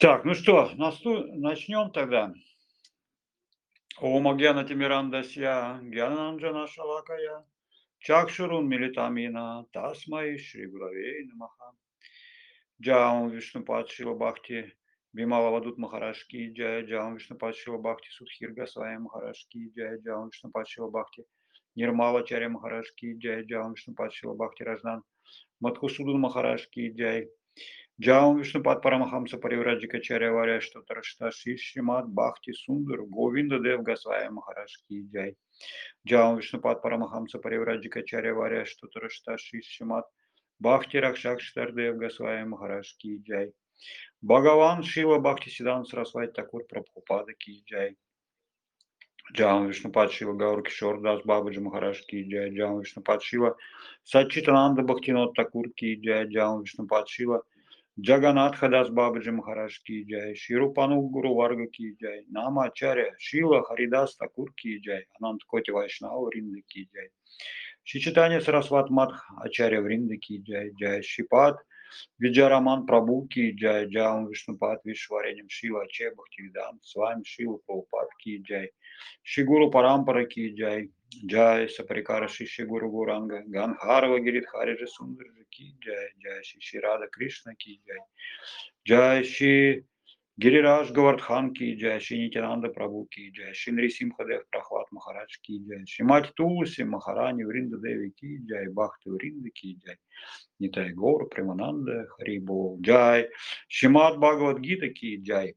Так, ну что, начнем тогда. Ом Гьяна Тимирандасья, Гьянанджана Шалакая, Чакшурун Милитамина, Тасмай Шри Гуравей Намаха. Джаум Вишнупад Шила Бхакти, Бимала Вадут Махарашки, Джая Джаум Вишнупад Шила Бхакти, Судхир Госвами Махарашки, Джая Джаум Вишнупад Шила Бхакти, Нирмала Чаря Махарашки, Джая Джаум Вишнупад Шила Бхакти Раджнан, Мадхусудун Махарашки, Джай. Джаум Вишнупад Парамахамса Паривраджика Чаря Варя, что Тарашта Шримад Бхакти Сундар, Говинда Дев Госвами Махарашки, Джай. Джаум Вишнупад Парамахамса Паривраджика Чаря Варя, что Тарашта Шримад Бхакти Ракшак Штардев Госвами Махарашки, Джай. Бхагаван Шила Бхакти Сидан Сарасвати Такур Прабхупада Ки Джай. Джаум Вишнупад Шила Гаур Кишор Дас Бабаджи Махараш Ки Джай. Джаум Вишнупад Шила Сачитананда Бхактинот Такур Ки Джай. Джаум Вишнупад Шила Джаганат Хадас Бабаджи Махараш Ки Джай. Ширупану Гуру Варга Ки Джай. Нама Ачаря Шила Харидас Такур Ки Джай. Анант Коти Вайшнава Вринда Ки Джай. Шичитания Сарасват Мадх Ачаря Вринда Ки Джай. Джай Шипад Виджараман Прабhu Ки Джай. Джаум Вишнупад Вишваренем Шила Аче Бхактивидан. С вами Шила Прабхупад Ки Джай. Шигуру Парампара Ки Джай. Джай Сапарикара Шиши Гуру Гуранга. Ганхарва Гиридхари Сундарджи Ки Джай. Джай Шиши Рада Кришна Ки Джай. Джай Ши Гирирадж Гавардхан Ки Джай. Ши Нитянанда Прабhu Ки Джай. Ши Нрисимхадев Прахлад Махарадж Ки Джай. Шимати Тулси Махарани Вринда Деви Ки Джай. Бхакти Вринда Ки Джай. Нитай Гор Примананда Харибол Джай. Шимат Бхагавад Гита Ки Джай.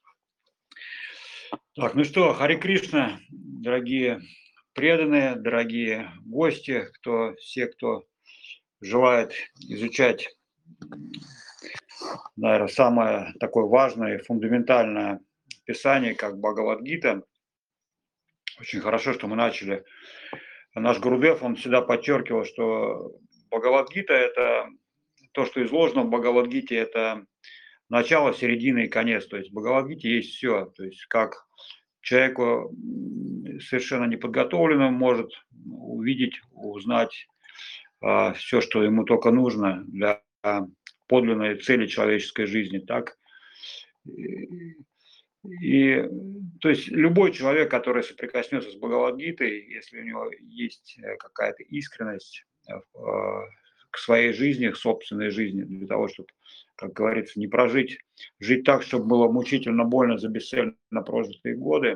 Так, ну что, Хари Кришна, дорогие преданные, дорогие гости, все, кто желает изучать, наверное, самое такое важное и фундаментальное писание, как Бхагавад-гита. Очень хорошо, что мы начали. Наш Гурудев, он всегда подчеркивал, что Бхагавад-гита – это то, что изложено в Бхагавад-гите, это начало, середина и конец. То есть в Бхагавад-гите есть все. То есть как человеку совершенно неподготовленному может увидеть, узнать все, что ему только нужно для подлинной цели человеческой жизни. Так? И то есть любой человек, который соприкоснется с Бхагавад-гитой, если у него есть какая-то искренность к своей жизни, к собственной жизни, для того, чтобы, как говорится, не жить так, чтобы было мучительно больно за бесцельно прожитые годы,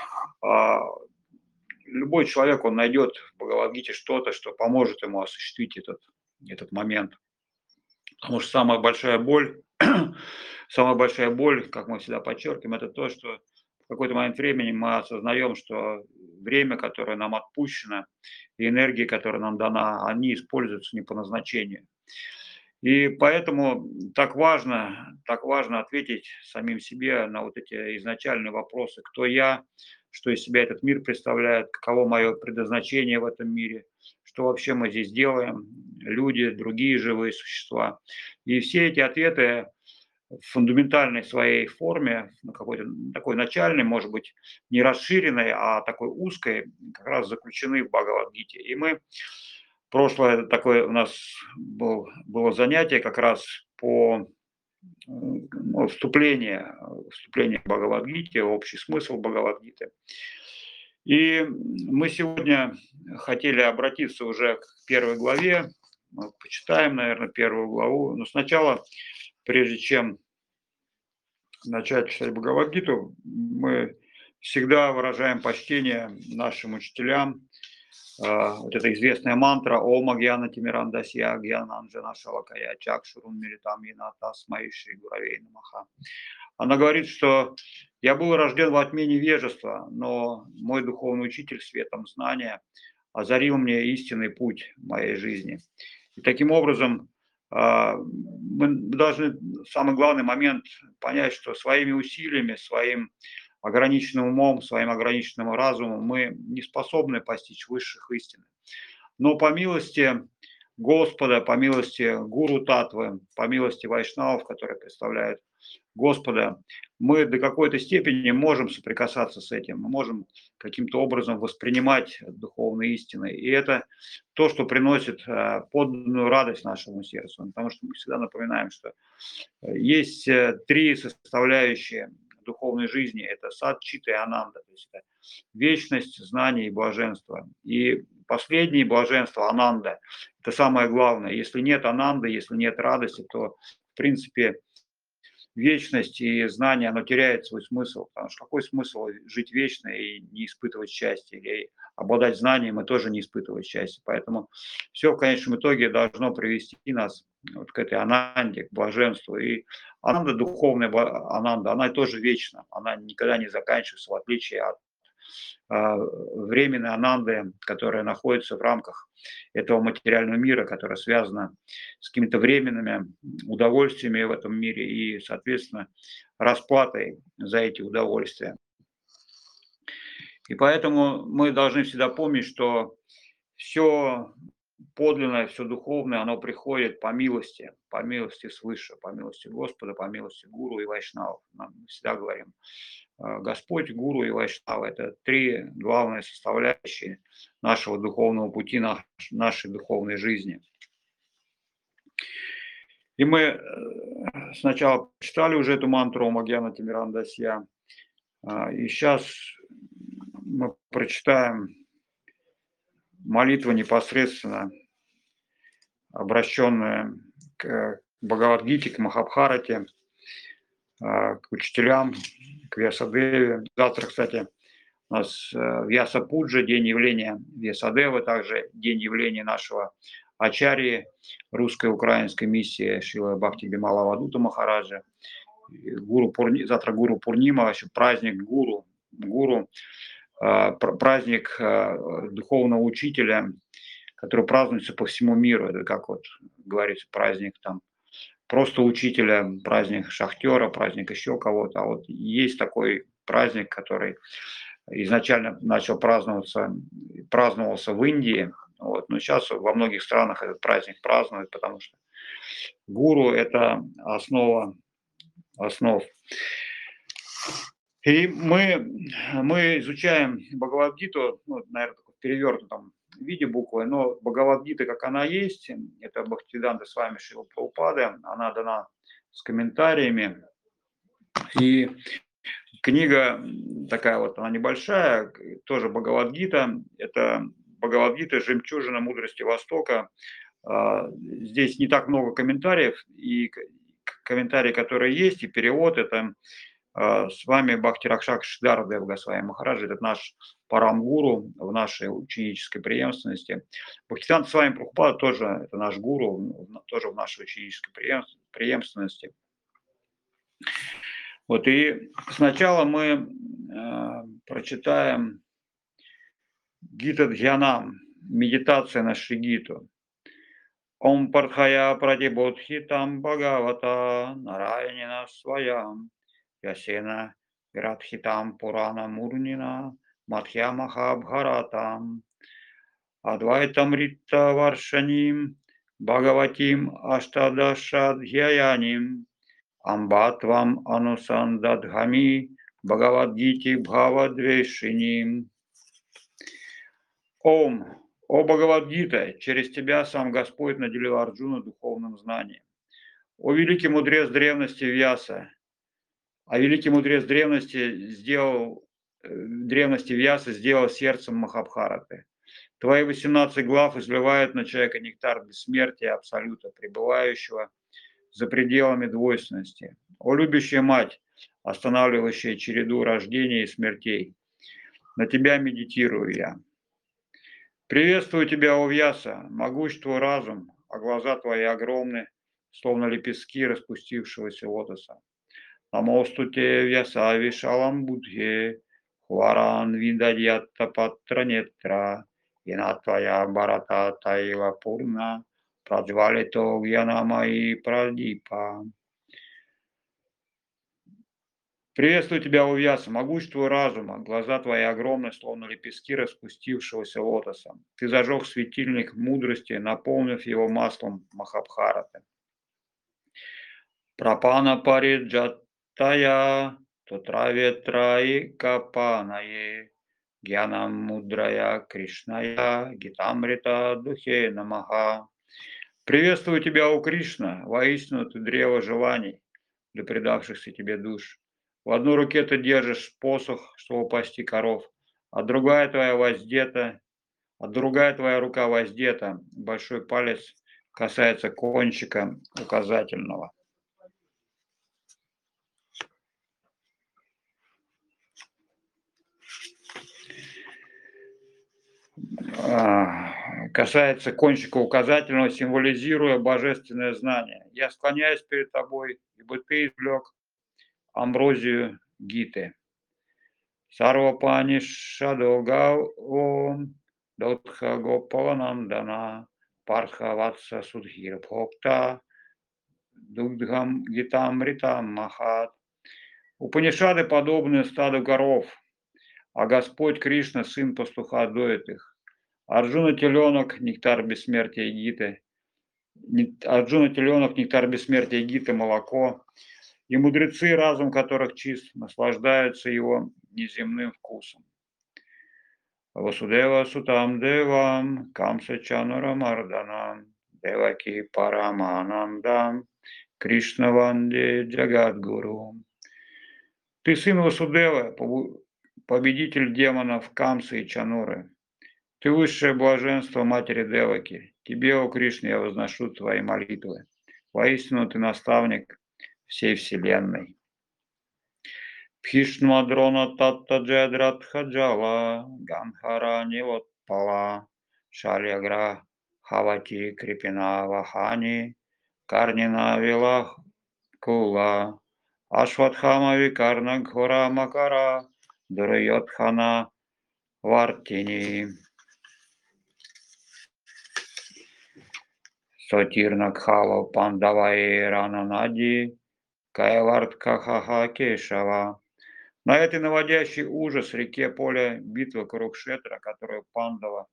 любой человек, он найдет в Бхагавад-гите что-то, что поможет ему осуществить этот момент. Потому что самая большая боль, как мы всегда подчеркиваем, это то, что в какой-то момент времени мы осознаем, что время, которое нам отпущено, и энергия, которая нам дана, они используются не по назначению. И поэтому так важно ответить самим себе на вот эти изначальные вопросы: кто я, что из себя этот мир представляет, каково мое предназначение в этом мире, что вообще мы здесь делаем, люди, другие живые существа. И все эти ответы в фундаментальной своей форме, на какой-то такой начальной, может быть, не расширенной, а такой узкой, как раз заключены в Бхагавад-гите. И мы прошлое такое у нас было занятие как раз по вступление к Бхагавад-гите, общий смысл Бхагавад-гиты. И мы сегодня хотели обратиться уже к первой главе. Мы почитаем, наверное, первую главу. Но сначала, прежде чем начать читать Бхагавад-гиту, мы всегда выражаем почтение нашим учителям. Вот эта известная мантра «Ома Гьяна Тимирандасья Гьяна Анджана Шалакая Чакшурун Милитамина Тасмай Шри Гуравей Намаха». Она говорит, что я был рожден во тьме невежества, но мой духовный учитель светом знания озарил мне истинный путь моей жизни. И таким образом мы должны, самый главный момент, понять, что своими усилиями, своим ограниченным умом, своим ограниченным разумом мы не способны постичь высших истин. Но по милости Господа, по милости Гуру Татвы, по милости вайшнавов, которые представляют Господа, мы до какой-то степени можем соприкасаться с этим, мы можем каким-то образом воспринимать духовные истины. И это то, что приносит подлинную радость нашему сердцу. Потому что мы всегда напоминаем, что есть три составляющие духовной жизни. Это сад, чита и ананда. То есть это вечность, знание и блаженство. И последнее блаженство, ананда, это самое главное. Если нет ананды, если нет радости, то, в принципе, вечность и знание, оно теряет свой смысл. Потому что какой смысл жить вечно и не испытывать счастья? Или обладать знанием и тоже не испытывать счастья? Поэтому все в конечном итоге должно привести нас вот к этой ананде, к блаженству. И ананда, духовная ананда, она тоже вечна. Она никогда не заканчивается, в отличие от временной ананды, которая находится в рамках этого материального мира, которая связана с какими-то временными удовольствиями в этом мире и, соответственно, расплатой за эти удовольствия. И поэтому мы должны всегда помнить, что все подлинное, все духовное, оно приходит по милости свыше, по милости Господа, по милости Гуру и Вайшнавов. Мы всегда говорим, Господь, Гуру и Вайшнава – это три главные составляющие нашего духовного пути, нашей духовной жизни. И мы сначала читали уже эту мантру Ом Агьяна Тимирандасья, и сейчас мы прочитаем молитву непосредственно, обращенная к Бхагавад-гите, к Махабхарате, к учителям, к Вьясадеве. Завтра, кстати, у нас Вьяса-пуджа, день явления Вьясадевы, также день явления нашего ачарьи русской украинской миссии Шрила Бхакти Бимала Авадута Махараджа. Завтра Гуру Пурнима, еще праздник Гуру, праздник духовного учителя, который празднуется по всему миру. Это как вот говорится, праздник там просто учителя, праздник шахтера, праздник еще кого-то. А вот есть такой праздник, который изначально начал праздновался в Индии, вот, но сейчас во многих странах этот праздник празднуют, потому что гуру – это основа основ. И мы изучаем Бхагавад-гиту, ну, наверное, в перевернутом виде буквы, но Бхагавад-гита, как она есть, это Бхактивиданта с вами Шрила Прабхупады, она дана с комментариями. И книга такая вот, она небольшая, тоже Бхагавад-гита, это Бхагавад-гита «Жемчужина мудрости Востока». Здесь не так много комментариев, и комментарии, которые есть, и перевод, это с вами Бхакти Ракшак Шидардев Госвами Махарадж, это наш парам-гуру в нашей ученической преемственности. Бхактивиданта с вами Прабхупада тоже, это наш гуру, тоже в нашей ученической преемственности. Вот, и сначала мы прочитаем Гита Дхьянам, медитация на Шри-гиту. Ом Партхая Пратибодхитам Бхагавата Нарайнина Сваям Ясена Вирадхитам Пурана Мурнина Матхья Махабхаратам Адвайтам Рита Варшаним Бхагаватим Аштадашадхьяяним Амбатвам Анусандадхами Бхагавадгити Бхавадвешиним. Ом, о Бхагавадгита, через тебя сам Господь наделил Арджуну духовным знанием. О великий мудрец древности Вьяса, великий мудрец древности Вьяса сделал сердцем Махабхараты. Твои 18 глав изливают на человека нектар бессмертия Абсолюта, пребывающего за пределами двойственности. О любящая мать, останавливающая череду рождений и смертей, на тебя медитирую я. Приветствую тебя, о Вьяса, могущ твой разум, а глаза твои огромны, словно лепестки распустившегося лотоса. Намосту те Вьяса Вишалам Будхе, Хваран Видадьятта Патранетра, Ина твоя Барата Таила Пурна, Праджвалито Гьянама и Прадипа. Приветствую тебя, Увяса, могущество разума, глаза твои огромны, словно лепестки распустившегося лотоса. Ты зажег светильник мудрости, наполнив его маслом Махабхараты. Прапана париджатая, тутраветраи капанае, гьянам мудрая Кришная, гитамрита духе намаха. Приветствую тебя, о Кришна, воистину ты древо желаний для предавшихся тебе душ. В одной руке ты держишь посох, чтобы пасти коров, а другая твоя рука воздета, большой палец касается кончика указательного. Касается кончика указательного, символизируя божественное знание. Я склоняюсь перед тобой, ибо ты извлек амброзию Гиты. Сарвапани Шадогавом Дотха Гопаланандана Пархаватса Судхир Бхокта Дугдхам Гитамритам Махат. Упанишады подобны стаду коров, а Господь Кришна, сын пастуха, доит их. Арджуна теленок, нектар бессмертия Гиты. Арджуна теленок, нектар бессмертия Гиты, молоко. И мудрецы, разум которых чист, наслаждаются его неземным вкусом. Васудева Сутам Девам, Камса Чанура Марданам, Деваки Параманандам, Кришна Ванде Джагадгуру. Ты сын Васудевы, победитель демонов Камсы и Чануры. Ты высшее блаженство матери Деваки. Тебе, о Кришна, я возношу твои молитвы. Воистину ты наставник всей вселенной. Бхишмадрона Татта Джадрадхаджала, Ганхара Нивотпала, Шалягра Хавати Крипина Вахани, Карнина Вилах Кула, Ашватхама Викарна Гхора Макара, Дурайотхана Вартини. Сотирна Кхава Пандаваи Рананади, Каяварткахаха Кешава. На этой наводящей ужас реке поля битвы Курукшетра, которую пандавы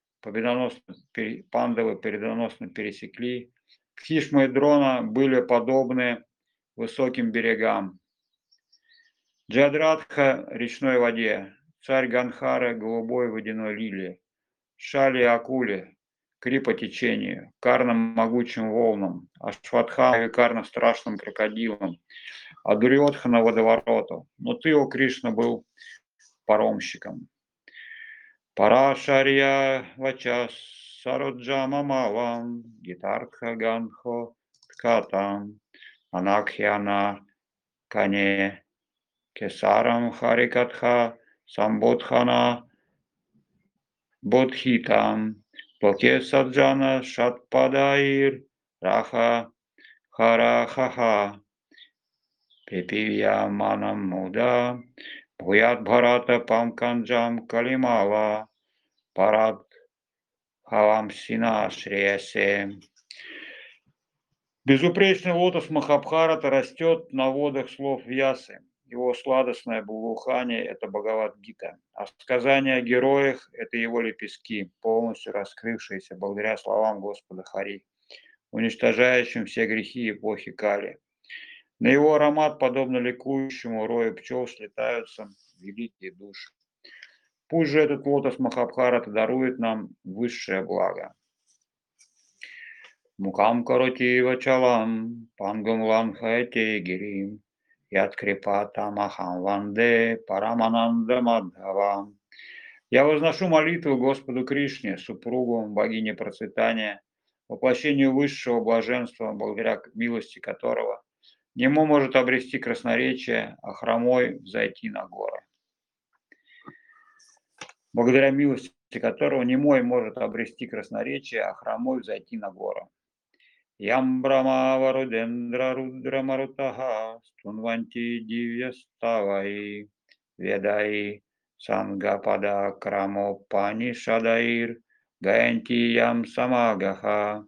победоносно пересекли, Бхишма и Дрона были подобны высоким берегам. Джадрадха – речной воде, царь Ганхара – голубой водяной лилии, Шали – акуле, Крипа – течению, Карна – могучим волнам, Ашватхама – векарно страшным крокодилом, а Дурьотхана – водовороту. Но ты, о Кришна, был паромщиком. Парашарья вачас сароджама малам, гитартха ганхо ткатам, анакхьяна кане, кесарам харикатха, самбодхана бодхитам, поке саджана шатпадаир, раха харахаха, пепивья манам муда, Бхуят Бхарата Памканджам Калимала Парад Хавам Сина Шреясе. Безупречный лотос Махабхарата растет на водах слов Вьясы. Его сладостное благоухание – это Бхагавад-гита, а сказания о героях – это его лепестки, полностью раскрывшиеся благодаря словам Господа Хари, уничтожающим все грехи эпохи Кали. На его аромат, подобно ликующему рою пчел, слетаются великие души. Пусть же этот лотос Махабхарата дарует нам высшее благо. Мукам короти вачалам, пангам ланхайте гирим, яткрипата махам ванде, парамананда мадхавам. Я возношу молитву Господу Кришне, супругу богини процветания, воплощению высшего блаженства, благодаря милости которого нему может обрести красноречие, а хромой взойти на горы. Благодаря милости которого немой может обрести красноречие, а хромой взойти на гору. Ям брама варудендра рудра марутаха стунванти дивьяставай ведай сангапада крамо панишадаир гаянти ям самагаха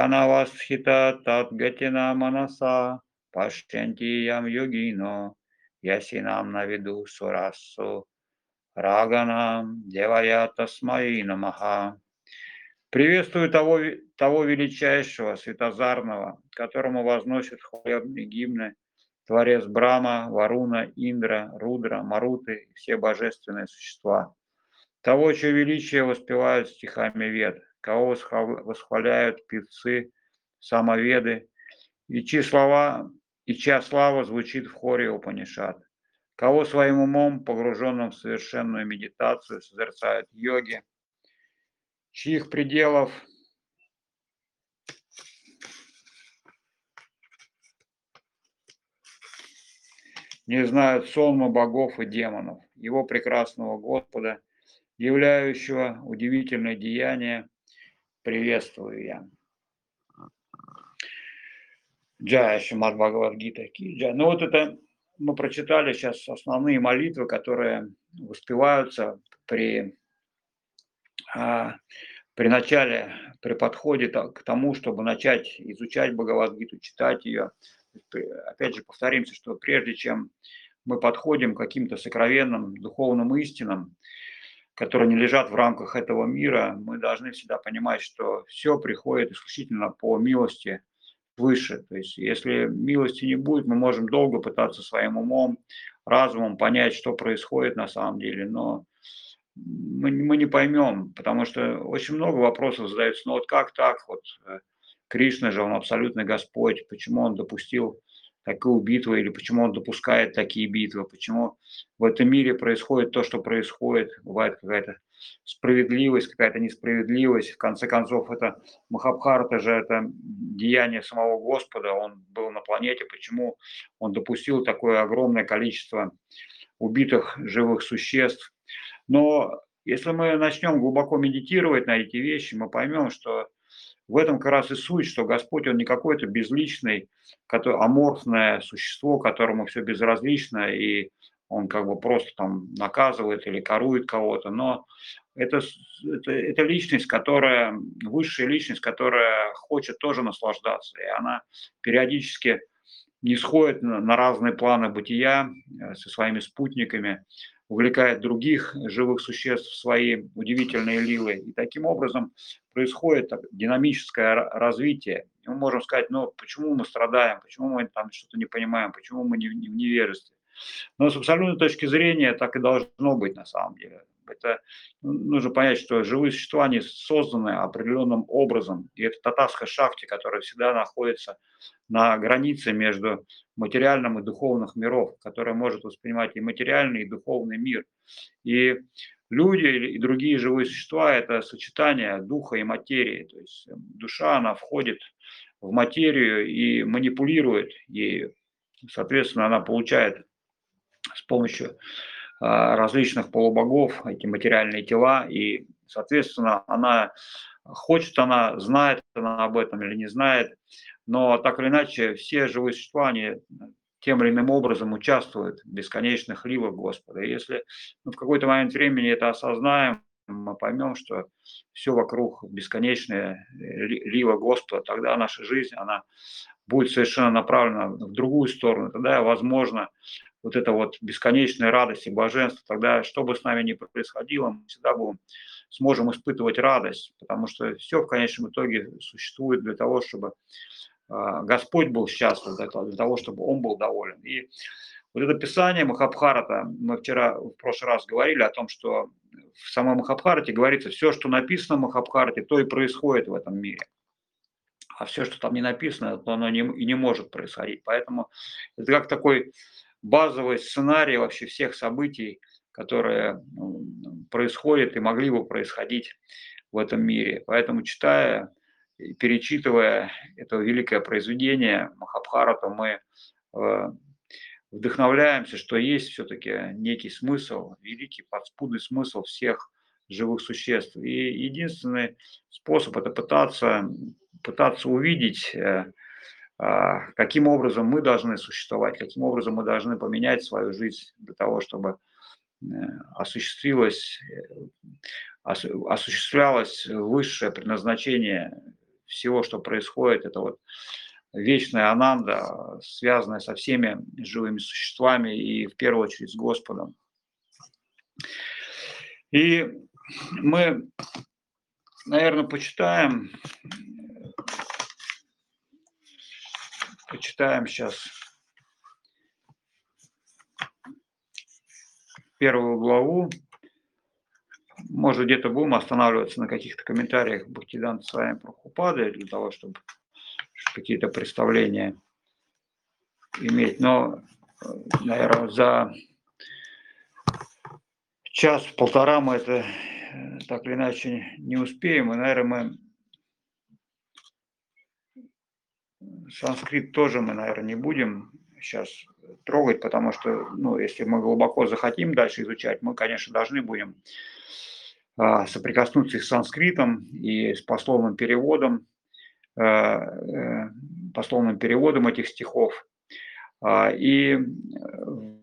Тхьянавасхита татгатина манаса пашчанти ям йогино ясинам навиду сурасу, раганам девая тасмай намаха. Приветствую того величайшего, светозарного, которому возносят хвалебные гимны Творец Брама, Варуна, Индра, Рудра, Маруты и все божественные существа. Того, чье величие воспевают стихами Вед, кого восхваляют певцы, самоведы, и чья слава звучит в хоре Упанишад, кого своим умом, погруженным в совершенную медитацию, созерцают йоги, чьих пределов не знают сонма богов и демонов, его прекрасного Господа, являющего удивительное деяние, приветствую я. Джая Шримад Бхагавад-гита Ки Джай. Ну вот это мы прочитали сейчас основные молитвы, которые воспеваются при начале, при подходе к тому, чтобы начать изучать Бхагавад-гиту, читать ее. Опять же, повторимся, что прежде чем мы подходим к каким-то сокровенным духовным истинам, которые не лежат в рамках этого мира, мы должны всегда понимать, что все приходит исключительно по милости выше. То есть если милости не будет, мы можем долго пытаться своим умом, разумом понять, что происходит на самом деле, но мы не поймем, потому что очень много вопросов задается. Ну вот как так? Вот Кришна же, он абсолютный Господь. Почему он допустил такую битву или почему он допускает такие битвы? Почему в этом мире происходит то, что происходит? Бывает какая-то справедливость, какая-то несправедливость. В конце концов, это Махабхарата же, это деяние самого Господа. Он был на планете. Почему он допустил такое огромное количество убитых живых существ? Но если мы начнем глубоко медитировать на эти вещи, мы поймем, что в этом как раз и суть, что Господь, Он не какой-то безличный, аморфное существо, которому все безразлично, и Он как бы просто там наказывает или корует кого-то, но это, это личность, которая, высшая личность, которая хочет тоже наслаждаться, и она периодически не сходит на разные планы бытия со своими спутниками, увлекает других живых существ в свои удивительные лилы. И таким образом происходит динамическое развитие. И мы можем сказать, ну почему мы страдаем, почему мы там что-то не понимаем, почему мы не в невежестве. Но с абсолютной точки зрения так и должно быть на самом деле. Это нужно понять, что живые существа, они созданы определенным образом. И это татасха шакти, которая всегда находится на границе между материальным и духовных миров, которая может воспринимать и материальный, и духовный мир. И люди и другие живые существа – это сочетание духа и материи. То есть душа, она входит в материю и манипулирует ею. Соответственно, она получает с помощью различных полубогов эти материальные тела, и, соответственно, она знает она об этом или не знает, но так или иначе все живые существа, они тем или иным образом участвуют в бесконечных ливах Господа. И если мы в какой-то момент времени это осознаем, мы поймем, что все вокруг бесконечное лива Господа, тогда наша жизнь, она будет совершенно направлена в другую сторону. Тогда, возможно, вот эта вот бесконечная радость и блаженство, тогда что бы с нами ни происходило, мы всегда сможем испытывать радость, потому что все в конечном итоге существует для того, чтобы Господь был счастлив, для того, чтобы Он был доволен. И вот это писание Махабхарата, мы вчера, в прошлый раз говорили о том, что в самой Махабхарате говорится, все, что написано в Махабхарате, то и происходит в этом мире. А все, что там не написано, то оно и не может происходить. Поэтому это как такой базовый сценарий вообще всех событий, которые происходят и могли бы происходить в этом мире. Поэтому, читая и перечитывая это великое произведение Махабхарату, мы вдохновляемся, что есть все-таки некий смысл, великий подспудный смысл всех живых существ. И единственный способ – это пытаться увидеть, каким образом мы должны существовать, каким образом мы должны поменять свою жизнь для того, чтобы осуществилось осуществлялось высшее предназначение всего, что происходит. Это вот вечная ананда, связанная со всеми живыми существами и в первую очередь с Господом. И мы, наверное, почитаем сейчас первую главу. Может, где-то будем останавливаться на каких-то комментариях Бхактисиданта Свами Прабхупады для того, чтобы какие-то представления иметь. Но, наверное, за час-полтора мы это так или иначе не успеем. И, наверное, санскрит тоже мы, наверное, не будем сейчас трогать, потому что, ну, если мы глубоко захотим дальше изучать, мы, конечно, должны будем соприкоснуться с санскритом и с пословным переводом этих стихов. И в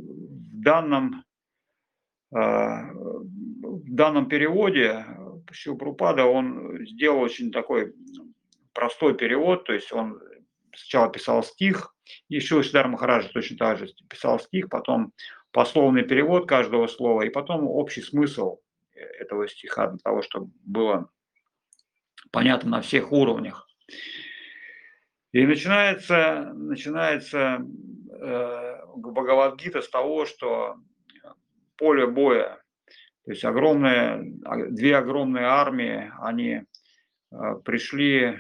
данном переводе Шрила Прабхупада, он сделал очень такой простой перевод, то есть он сначала писал стих, и Шрила Сиддхарта Махараджа точно так же писал стих, потом пословный перевод каждого слова, и потом общий смысл этого стиха, для того, чтобы было понятно на всех уровнях. И начинается Бхагавад-гита с того, что поле боя, то есть две огромные армии, они пришли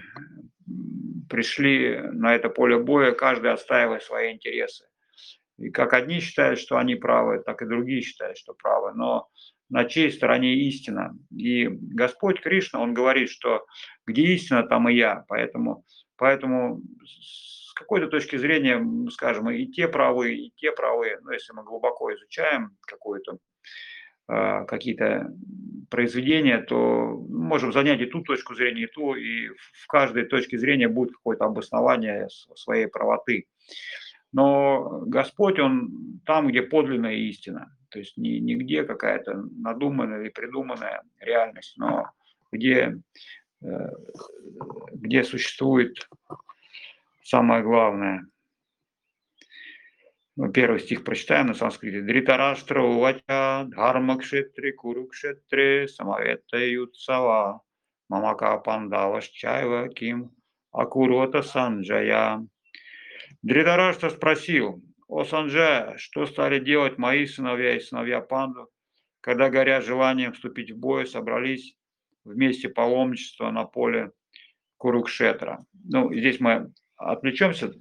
на это поле боя, каждый отстаивая свои интересы. И как одни считают, что они правы, так и другие считают, что правы. Но на чьей стороне истина? И Господь Кришна, Он говорит, что где истина, там и я. Поэтому с какой-то точки зрения, скажем, и те правы, и те правы. Но если мы глубоко изучаем какие-то произведения, то можем занять и ту точку зрения, и ту, и в каждой точке зрения будет какое-то обоснование своей правоты. Но Господь, Он там, где подлинная истина, то есть не где какая-то надуманная или придуманная реальность, но где, где существует самое главное. Первый стих прочитаем на санскрите. Дритараштра увача дхармакшетри курукшетре самаветаюцава мамака пандавашчайва ким акурвата санджая. Дритараштра спросил: «О Санджая, что стали делать мои сыновья и сыновья Панду, когда, горя желанием вступить в бой, собрались вместе паломничества на поле Курукшетра?» Ну, здесь мы отвлечемся.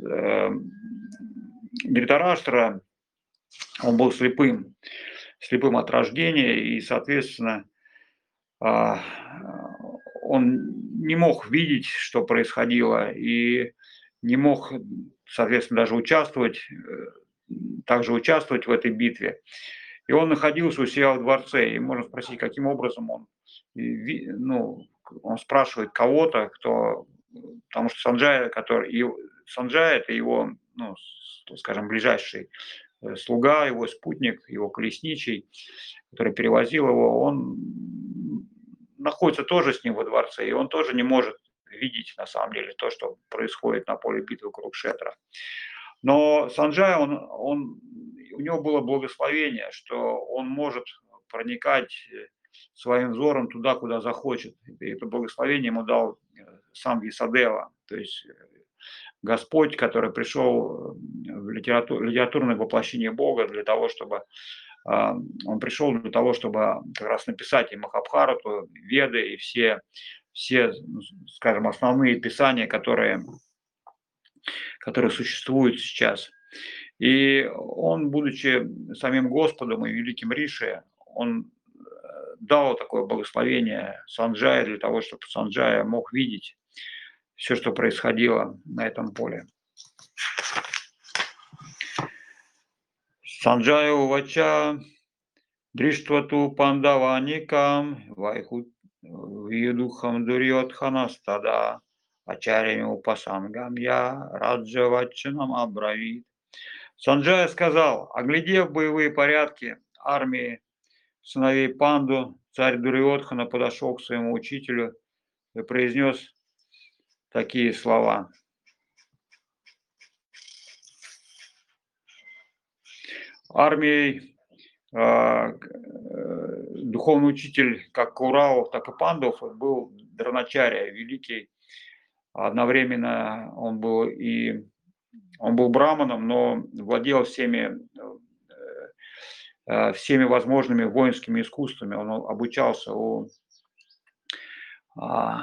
Дритараштра, он был слепым от рождения, и, соответственно, он не мог видеть, что происходило, и не мог, соответственно, даже также участвовать в этой битве. И он находился у себя в дворце, и можно спросить, каким образом он, ну, он спрашивает кого-то, потому что Санджая это его, ну, скажем, ближайший слуга, его спутник, его колесничий, который перевозил его, он находится тоже с ним во дворце, и он тоже не может видеть на самом деле то, что происходит на поле битвы Курукшетра. Но Санджай, у него было благословение, что он может проникать своим взором туда, куда захочет. И это благословение ему дал сам Висадева, то есть Господь, который пришел в литературное воплощение Бога для того, чтобы он пришел для того, чтобы как раз написать и Махабхарату, Веды, и все, скажем, основные писания, которые существуют сейчас. И он, будучи самим Господом и великим Риши, он дал такое благословение Санджая для того, чтобы Санджая мог видеть все, что происходило на этом поле. Санджая увача дриштвату пандаваникам вайху видухам дурьотханастада ачарями упасангам я раджавачанам абравит. Санджая сказал: оглядев боевые порядки армии сыновей Панду, царь Дурьотхана подошел к своему учителю и произнес такие слова. армией, духовный учитель как Кауравов, так и Пандов был Дроначарья, великий. Одновременно он был браманом, но владел всеми возможными воинскими искусствами. Он обучался у а,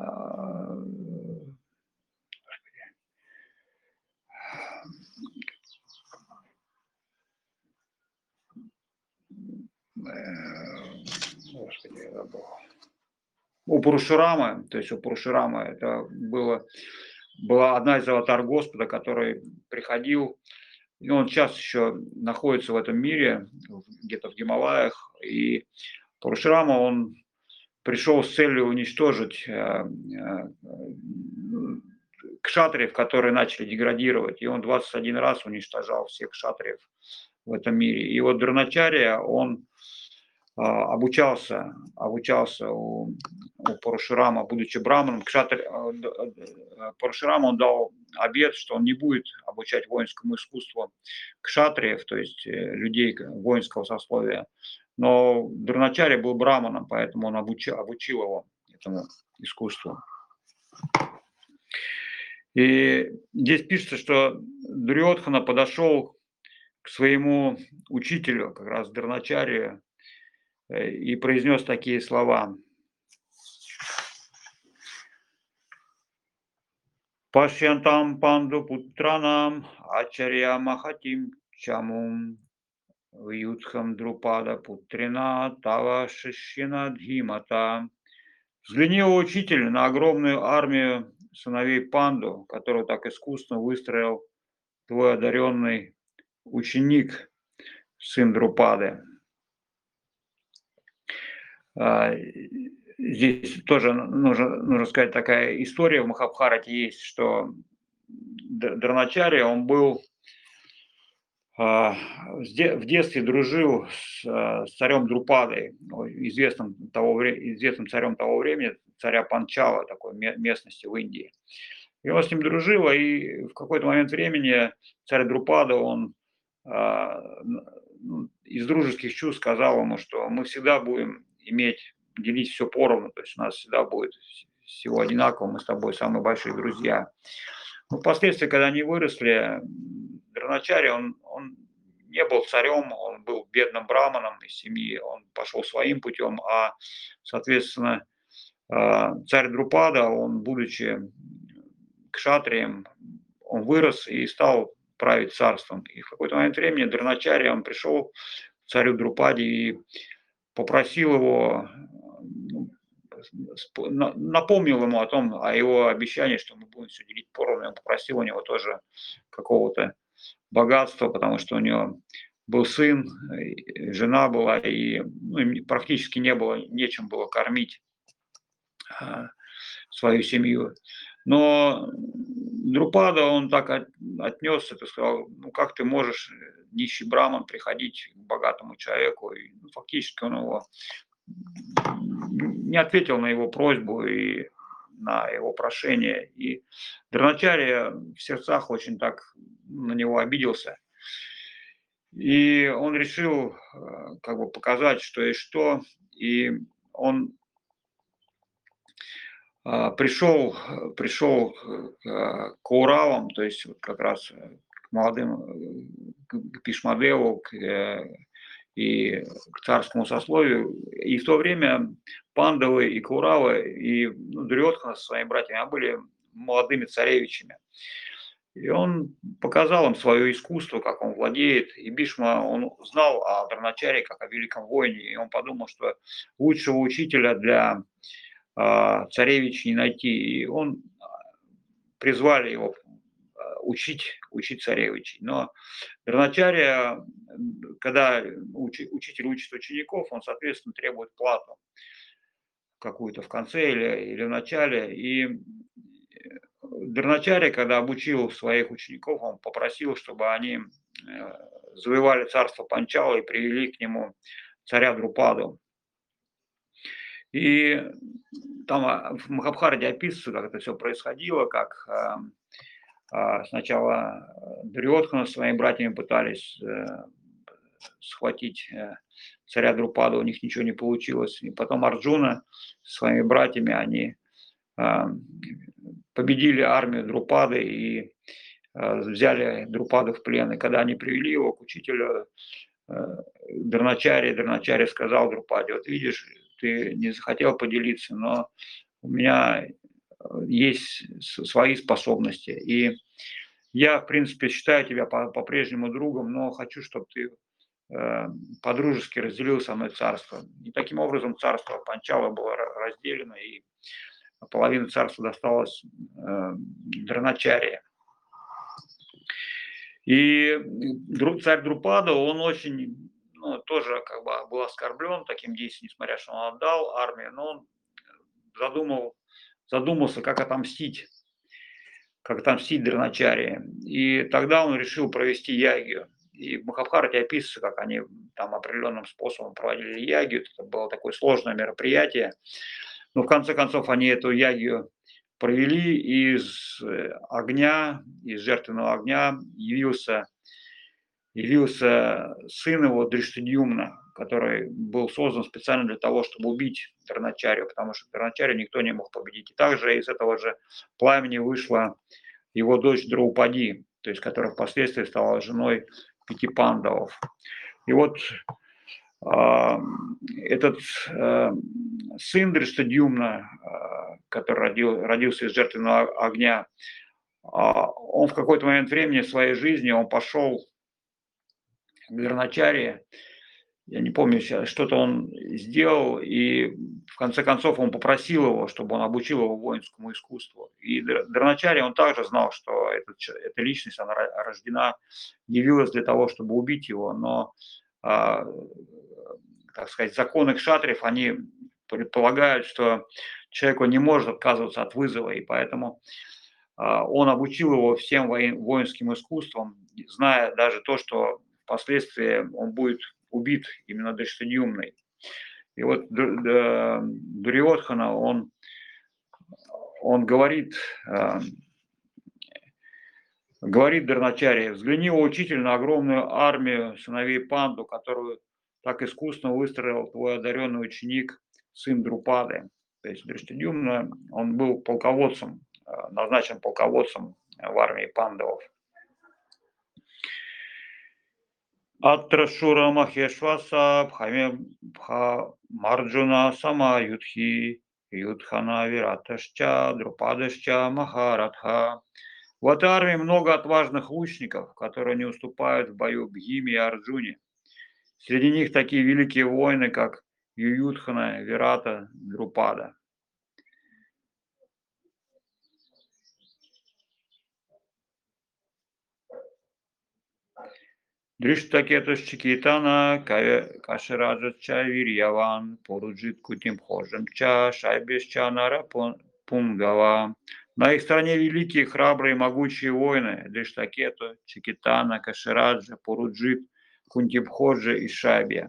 господи, я забыл. У Парашурама, то есть у Парашурама это была одна из аватар Господа, который приходил, и он сейчас еще находится в этом мире, где-то в Гималаях, и Парашурама, он пришел с целью уничтожить кшатриев, которые начали деградировать, и он 21 раз уничтожал всех кшатриев в этом мире. И вот Дроначарья, он обучался у Парашурама, будучи браманом. Парашурама, он дал обет, что он не будет обучать воинскому искусству кшатриев, то есть людей воинского сословия. Но Дроначарья был браманом, поэтому он обучил его этому искусству. И здесь пишется, что Дурьодхана подошел к своему учителю, как раз Дроначарье, и произнес такие слова. Пашьянтам панду путранам ачарья махатим чамум вьютхам друпада путрина тава шишина дхимата. Взгляни, о учитель, на огромную армию сыновей Панду, которую так искусно выстроил твой одаренный ученик, сын Друпады. Здесь тоже нужно сказать, такая история в Махабхарате есть, что Дроначарья, он был в детстве дружил с царем Друпадой, известным царем того времени, царя Панчала, такой местности в Индии. И он с ним дружил, и в какой-то момент времени царь Друпада, он из дружеских чувств сказал ему, что мы всегда будем делить все поровну, то есть у нас всегда будет всего одинаково, мы с тобой самые большие друзья. Но впоследствии, когда они выросли, Дроначарья, он не был царем, он был бедным браманом из семьи, он пошел своим путем, а, соответственно, царь Друпада, он, будучи кшатрием, он вырос и стал править царством. И в какой-то момент времени Дроначарья, он пришел к царю Друпаде и попросил его, напомнил ему о его обещании, что мы будем все делить поровну. Он попросил у него тоже какого-то богатства, потому что у него был сын, жена была, и практически нечем было кормить свою семью. Но Друпада, он так отнесся, ты сказал, ну как ты можешь, нищий браман, приходить к богатому человеку, и фактически он его не ответил на его просьбу и на его прошение. И Дроначарья в сердцах очень так на него обиделся. И он решил как бы показать, что и что. И он пришел к Кауравам, то есть вот как раз к молодым, к Бхишмадеву, и к царскому сословию. И в то время Пандавы и Кауравы, и Дурьодхана со своими братьями были молодыми царевичами. И он показал им свое искусство, как он владеет. И Бишма, он знал о Дроначарье как о великом воине, и он подумал, что лучшего учителя для царевич не найти. И он призвали его учить царевичей. Но Дроначарья, когда учитель учит учеников, он, соответственно, требует плату какую-то в конце или в начале. И Дроначарья, когда обучил своих учеников, он попросил, чтобы они завоевали царство Панчала и привели к нему царя Друпаду. И там в Махабхарате описывается, как это все происходило, как сначала Дурьодхана со своими братьями пытались схватить царя Друпада, у них ничего не получилось. И потом Арджуна со своими братьями, они победили армию Друпады и взяли Друпаду в плен. И когда они привели его к учителю Дроначарья сказал Друпаде: вот видишь, ты не захотел поделиться, но у меня есть свои способности. И я, в принципе, считаю тебя по-прежнему другом, но хочу, чтобы ты по-дружески разделил со мной царство. И таким образом царство Панчала было разделено, и половина царства досталась Дроначарье. И царь Друпада, он очень, тоже как бы был оскорблен таким действием, несмотря что он отдал армию, но он задумался, как отомстить Дроначарье. И тогда он решил провести ягью. И в Махабхарате описывается, как они там определенным способом проводили ягью. Это было такое сложное мероприятие. Но в конце концов они эту ягью провели, и из жертвенного огня явился сын его Дриштадьюмна, который был создан специально для того, чтобы убить Дроначарью, потому что Дроначарью никто не мог победить. И также из этого же пламени вышла его дочь Драупади, то есть которая впоследствии стала женой 5 пандавов. И вот этот сын Дриштадьюмна, который родился из жертвенного огня, он в какой-то момент времени в своей жизни он пошел к Дроначарье, я не помню сейчас, что-то он сделал, и в конце концов он попросил его, чтобы он обучил его воинскому искусству. И Дроначарья, он также знал, что эта личность, она рождена, явилась для того, чтобы убить его, но, так сказать, законы кшатриев, они предполагают, что человеку не может отказываться от вызова, и поэтому он обучил его всем воинским искусствам, зная даже то, что впоследствии он будет убит именно Дриштадьюмной. И вот Дурьодхана, он говорит Дроначарье: взгляни, о учитель, на огромную армию сыновей Панду, которую так искусно выстроил твой одаренный ученик, сын Друпады. То есть Дриштадьюмна, он был полководцем, назначен полководцем в армии пандавов. Атрашура Махешваса Марджуна Сама Юдхи Юдхана Вираташча Друпадашча Махарадха. В этой армии много отважных лучников, которые не уступают в бою Бхиме и Арджуне. Среди них такие великие воины, как Ююдхана, Вирата, Друпада. Дриштакетус Чикитана, Кашираджача Вирьяван, Поруджит Кутим Хожемча, Шайбешча Нара Пунгава. На их стороне великие, храбрые, могучие воины Дриштакету, Чикитана, Кашираджа, Поруджит, Кунтибходжа и Шайбия.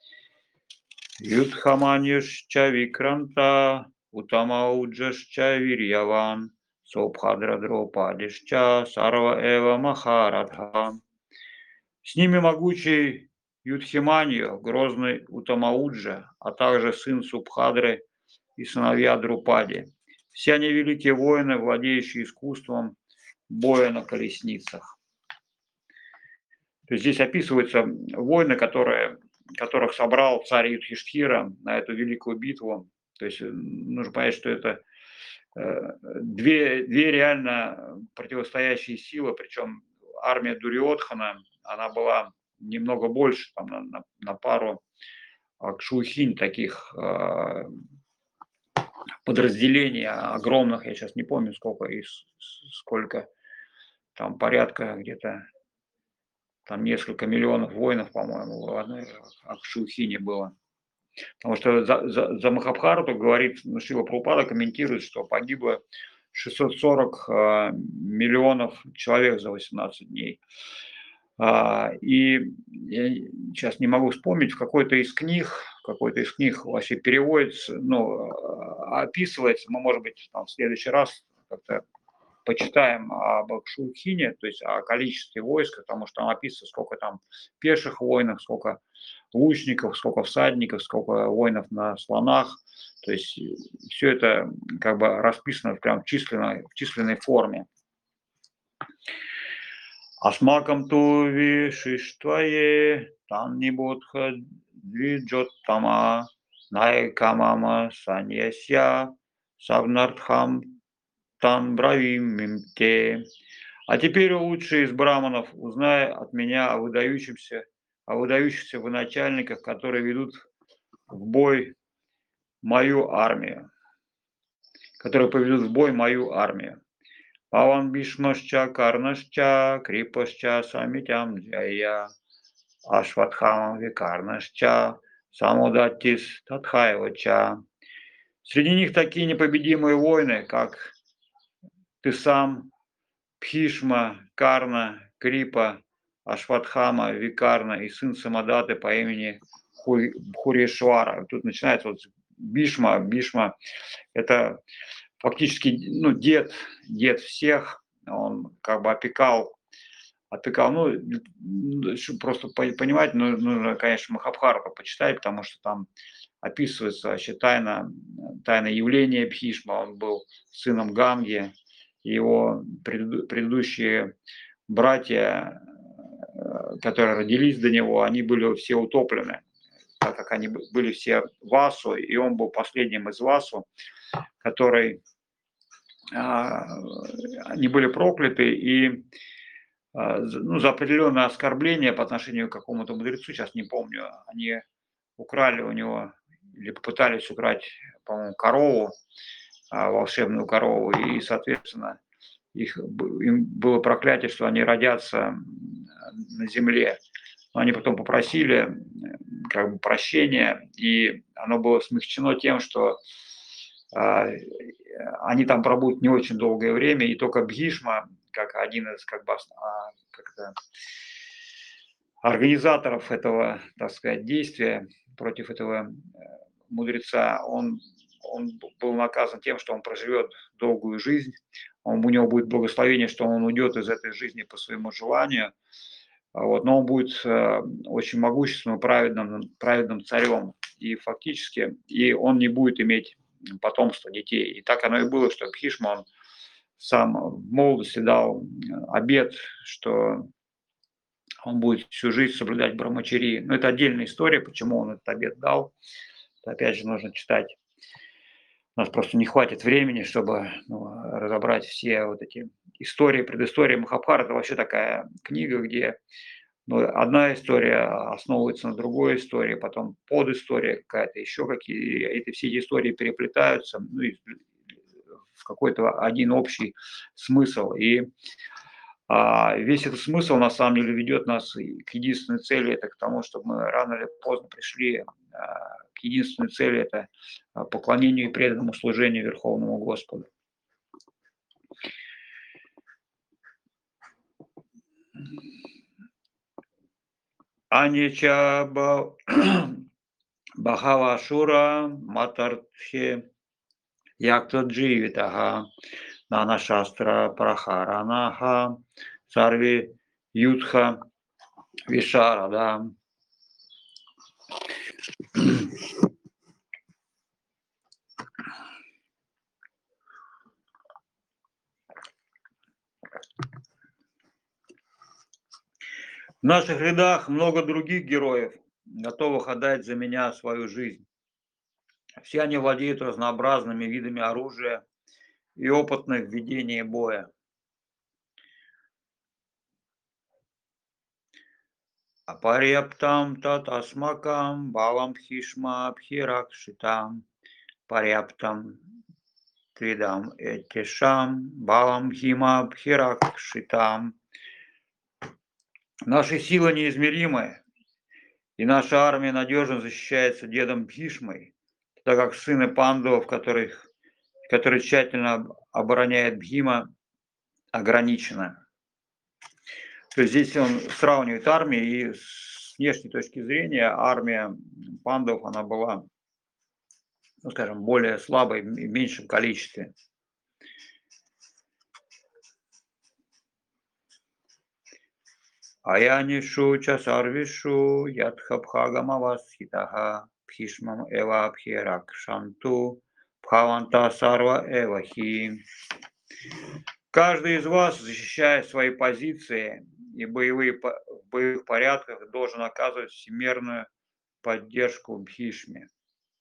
Юдхаманьюшча Викранта, Утамауджашча Вирьяван, Сопхадра Дропадишча, Сарва Эва Махарадха. С ними могучий Юдхиманью, грозный Утамауджа, а также сын Субхадры и сыновья Друпади. Все они великие воины, владеющие искусством боя на колесницах. То есть здесь описываются воины, которых собрал царь Юдхиштхира на эту великую битву. То есть нужно понять, что это две реально противостоящие силы, причем армия Дурьодхана, она была немного больше, там, на пару кшулхинь таких подразделений огромных, я сейчас не помню сколько, там порядка где-то там несколько миллионов воинов, по-моему, в одной Акшулхине было. Потому что за Махабхарату говорит, Шрила Прабхупада комментирует, что погибло 640 миллионов человек за 18 дней. И я сейчас не могу вспомнить, в какой-то из книг вообще переводится, описывается, мы, может быть, там, в следующий раз как-то почитаем об Акшурхине, то есть о количестве войск, потому что там описано, сколько там пеших воинов, сколько лучников, сколько всадников, сколько воинов на слонах. То есть все это как бы расписано прям в численной форме. Асмакам ту вишиштвае таннибодха двиджоттама найкамама саньясья савнартхам танбравимимте. А теперь, лучший из браманов, узнай от меня о выдающихся военачальниках, которые ведут в бой мою армию, которые поведут в бой мою армию. Паван Бишмашча, Карнашча, Крипашча, Самитям Джая, Ашватхамам Викарнашча, Самудатис Татхаевача. Среди них такие непобедимые воины, как ты сам, Пхишма, Карна, Крипа, Ашватхама, Викарна и сын Самадаты по имени Бхуришвара. Тут начинается вот Бишма. Бишма – это фактически дед всех. Он как бы опекал, просто понимать, нужно, конечно, Махабхарату почитать, потому что там описывается вообще тайна явления Бхишма. Он был сыном Ганги, его предыдущие братья, которые родились до него, они были все утоплены, так как они были все Васу, и он был последним из Васу, который они были прокляты, и за определенное оскорбление по отношению к какому-то мудрецу, сейчас не помню, они украли у него или попытались украть, по-моему, корову, волшебную корову, и, соответственно, им было проклятие, что они родятся на земле. Но они потом попросили как бы прощения, и оно было смягчено тем, что они там пробудут не очень долгое время, и только Бхишма, как один из организаторов этого, так сказать, действия против этого мудреца, он был наказан тем, что он проживет долгую жизнь, у него будет благословение, что он уйдет из этой жизни по своему желанию, но он будет очень могущественным, праведным царем, и фактически, и он не будет иметь потомства, детей. И так оно и было, что Бхишма, он сам в молодости дал обет, что он будет всю жизнь соблюдать Брахмачарию. Но это отдельная история, почему он этот обет дал. Это, опять же, нужно читать. У нас просто не хватит времени, чтобы разобрать все вот эти истории, предыстории. Махабхарата – это вообще такая книга, где одна история основывается на другой истории, потом подистория какая-то, еще какие, все эти истории переплетаются, и в какой-то один общий смысл. И весь этот смысл, на самом деле, ведет нас к единственной цели, это к тому, чтобы мы рано или поздно пришли к единственной цели, это поклонению и преданному служению Верховному Господу. Анича Бахавашура Матартхе Яктадживитага Нанашастра Прахаранаха Сарви Ютха Вишарада. В наших рядах много других героев, готовых отдать за меня свою жизнь. Все они владеют разнообразными видами оружия и опытны в ведении боя. Апарьяптам татасмакам балам хишма бхиракшитам парьяптам твидам этешам балам хима бхиракшитам. Наши силы неизмеримы, и наша армия надежно защищается дедом Бхишмой, так как сыны пандавов, который тщательно обороняет Бхима, ограничены. То есть здесь он сравнивает армии, и с внешней точки зрения армия пандавов, она была, скажем, более слабой, в меньшем количестве. Аянишу часарвишу ядхабхагамавасхитаха пхишмам эва абхиракшанту бхаванта сарва эвахи. Каждый из вас, защищая свои позиции и в боевых порядках, должен оказывать всемирную поддержку Бхишме.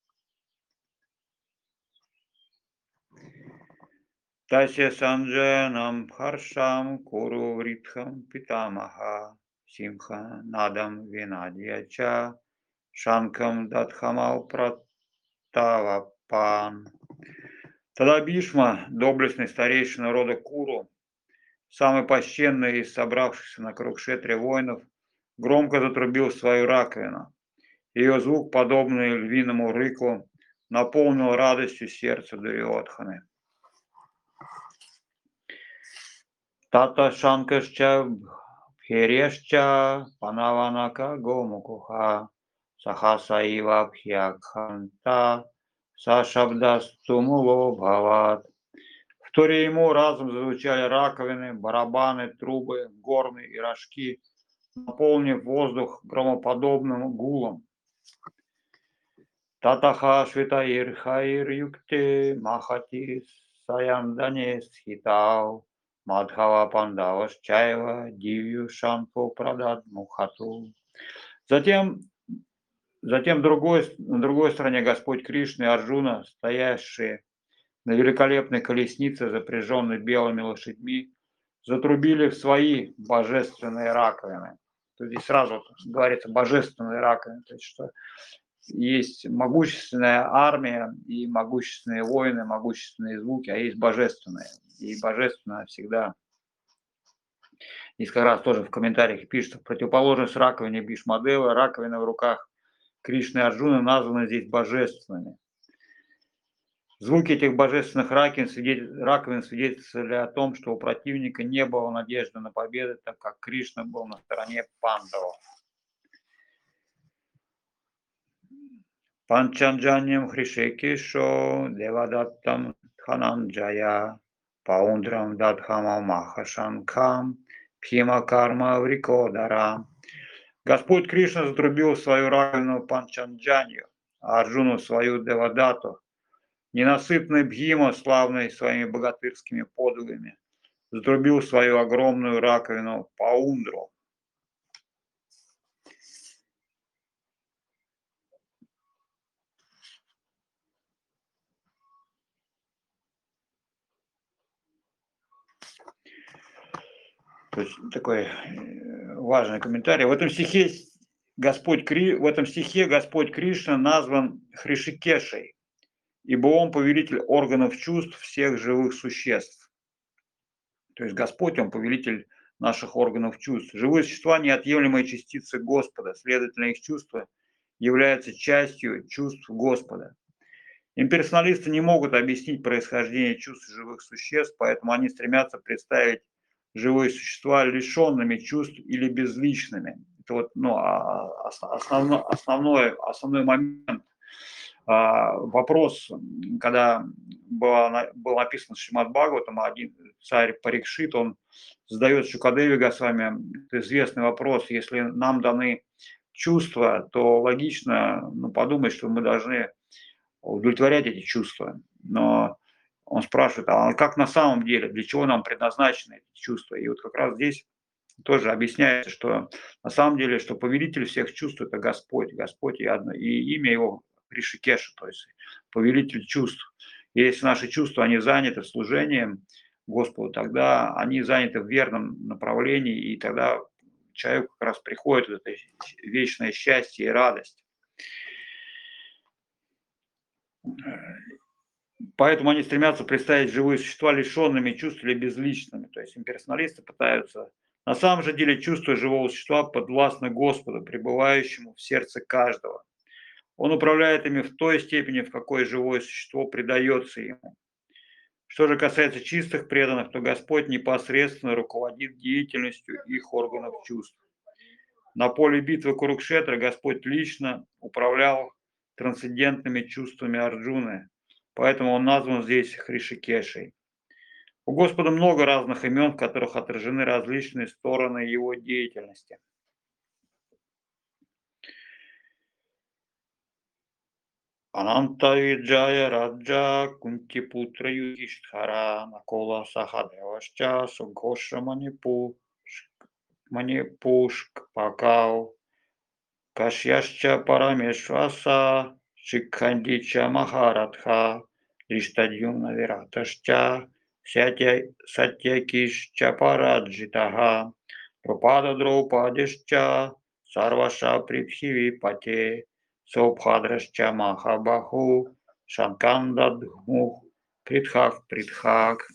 Тася санджанам харшам куру вритхам питамаха симха надам винадьяча шанкам датхамал пратавапан. Тогда Бишма, доблестный старейшина рода Куру, самый почтенный из собравшихся на Курукшетре воинов, громко затрубил свою раковину. Ее звук, подобный львиному рыку, наполнил радостью сердце Дурьодханы. Тата шанкашча бхирешча панаванака гомукуха сахасаива бхьякханта сашабдастумуло бхават. Вторе ему разом зазвучали раковины, барабаны, трубы, горны и рожки, наполнив воздух громоподобным гулом. Татаха швитаир хаир юкте махати саяндане схитау мадхава пандава чаева дивью шанпу прадат мухату. Затем на другой стороне Господь Кришна и Арджуна, стоящие на великолепной колеснице, запряженной белыми лошадьми, затрубили в свои божественные раковины. То здесь сразу говорится божественные раковины, то есть что есть могущественная армия и могущественные воины, могущественные звуки, а есть божественные. И божественное всегда, несколько раз тоже в комментариях пишут, в противоположность раковине Бишмадева, раковины в руках Кришны и Арджуны названы здесь божественными. Звуки этих божественных раковин свидетельствовали о том, что у противника не было надежды на победу, так как Кришна был на стороне пандавов. Панчанджаньям Хришекешо Девадаттам Дхананджая Паундрам Дадхама Махашанкам Пхима Карма Врикодара. Господь Кришна затрубил свою раковину Панчанджанью, а Арджуну свою Девадату. Ненасытный Бхима, славный своими богатырскими подвигами, затрубил свою огромную раковину Паундру. То есть такой важный комментарий. В этом стихе Господь Кришна назван Хришикешей, ибо он повелитель органов чувств всех живых существ. То есть Господь, он повелитель наших органов чувств. Живые существа – неотъемлемые частицы Господа, следовательно, их чувства являются частью чувств Господа. Имперсоналисты не могут объяснить происхождение чувств живых существ, поэтому они стремятся представить живые существа лишенными чувств или безличными. Это вот, основной момент. Вопрос, когда был написан Шримад Бхагаватам, один царь Парикшит, он задает Шукадеве Госвами известный вопрос: если нам даны чувства, то логично подумать, что мы должны удовлетворять эти чувства. Но он спрашивает, а как на самом деле, для чего нам предназначены эти чувства? И вот как раз здесь тоже объясняется, что на самом деле, что повелитель всех чувств – это Господь. Господь и имя его Ришикеша, то есть повелитель чувств. И если наши чувства, они заняты служением Господу, тогда они заняты в верном направлении, и тогда человеку как раз приходит это вечное счастье и радость. Поэтому они стремятся представить живые существа лишенными чувств или безличными. То есть имперсоналисты пытаются. На самом же деле чувства живого существа подвластны Господу, пребывающему в сердце каждого. Он управляет ими в той степени, в какой живое существо предается ему. Что же касается чистых преданных, то Господь непосредственно руководит деятельностью их органов чувств. На поле битвы Курукшетра Господь лично управлял трансцендентными чувствами Арджуны, поэтому он назван здесь Хришикешей. У Господа много разных имен, в которых отражены различные стороны Его деятельности. Ананта Виджая Раджа Кунтипутра Юдиштхара Накола Сахадевашча Сугоша Манипушк Пакау Кашьяшча Парамешваса Шикхандича Махарадха Риштадьюна Вираташча Сатьякишча Параджитага Друпада Друпадишча Сарваша Притхиви Пате Саубхадрашча Махабаху Шанканда Дхмух Притхак Притхак.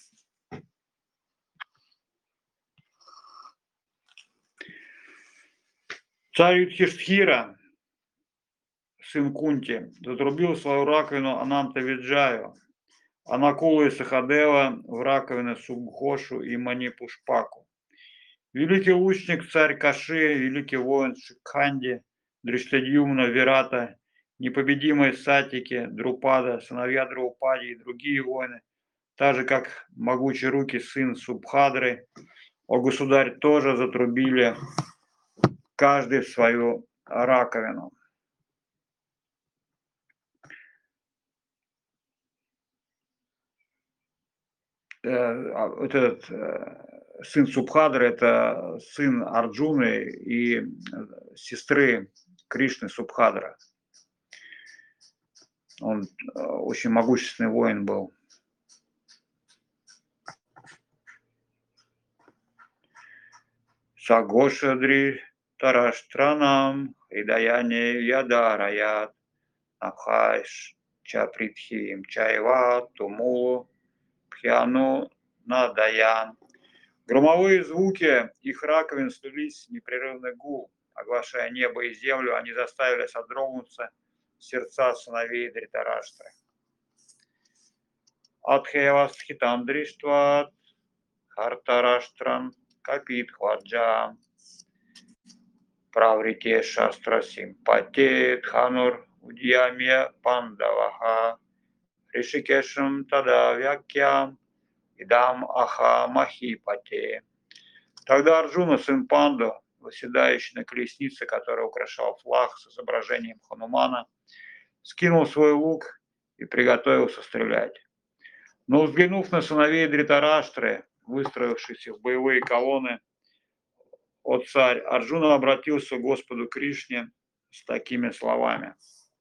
Царь Юдхиштхира, сын Кунти, затрубил свою раковину Ананта-Виджаю, а Накулу и Сахадева в раковины Сугхошу и Манипушпаку. Великий лучник царь Каши, великий воин Шикханди, Дриштадьюмна, Вирата, непобедимые Сатики, Друпада, сыновья Друпади и другие воины, так же как могучие руки сын Субхадры, о государь, тоже затрубили каждый в свою раковину. Вот этот сын Субхадры, это сын Арджуны и сестры Кришны Субхадра. Он очень могущественный воин был. Сагошадри Тараштранам Хридаяне Ядараят Нахайш Чапритхим Чайва Тумулу Пхьяну Надаян. Громовые звуки их раковин слились в непрерывный гул, оглашая небо и землю, они заставили содрогнуться сердца сыновей Дритараштры. Адхевастхитандриштват Хартараштран Капит Хваджа Праврите Шастра Симпати Дханур Удьямья Пандаваха Ришикешам Тада Вякьям Идам Аха Махипати. Тогда Арджуна, сын Панду, восседающий на колеснице, которая украшал флаг с изображением Ханумана, скинул свой лук и приготовился стрелять. Но взглянув на сыновей Дритараштры, выстроившихся в боевые колонны, о царь, Арджуна обратился к Господу Кришне с такими словами.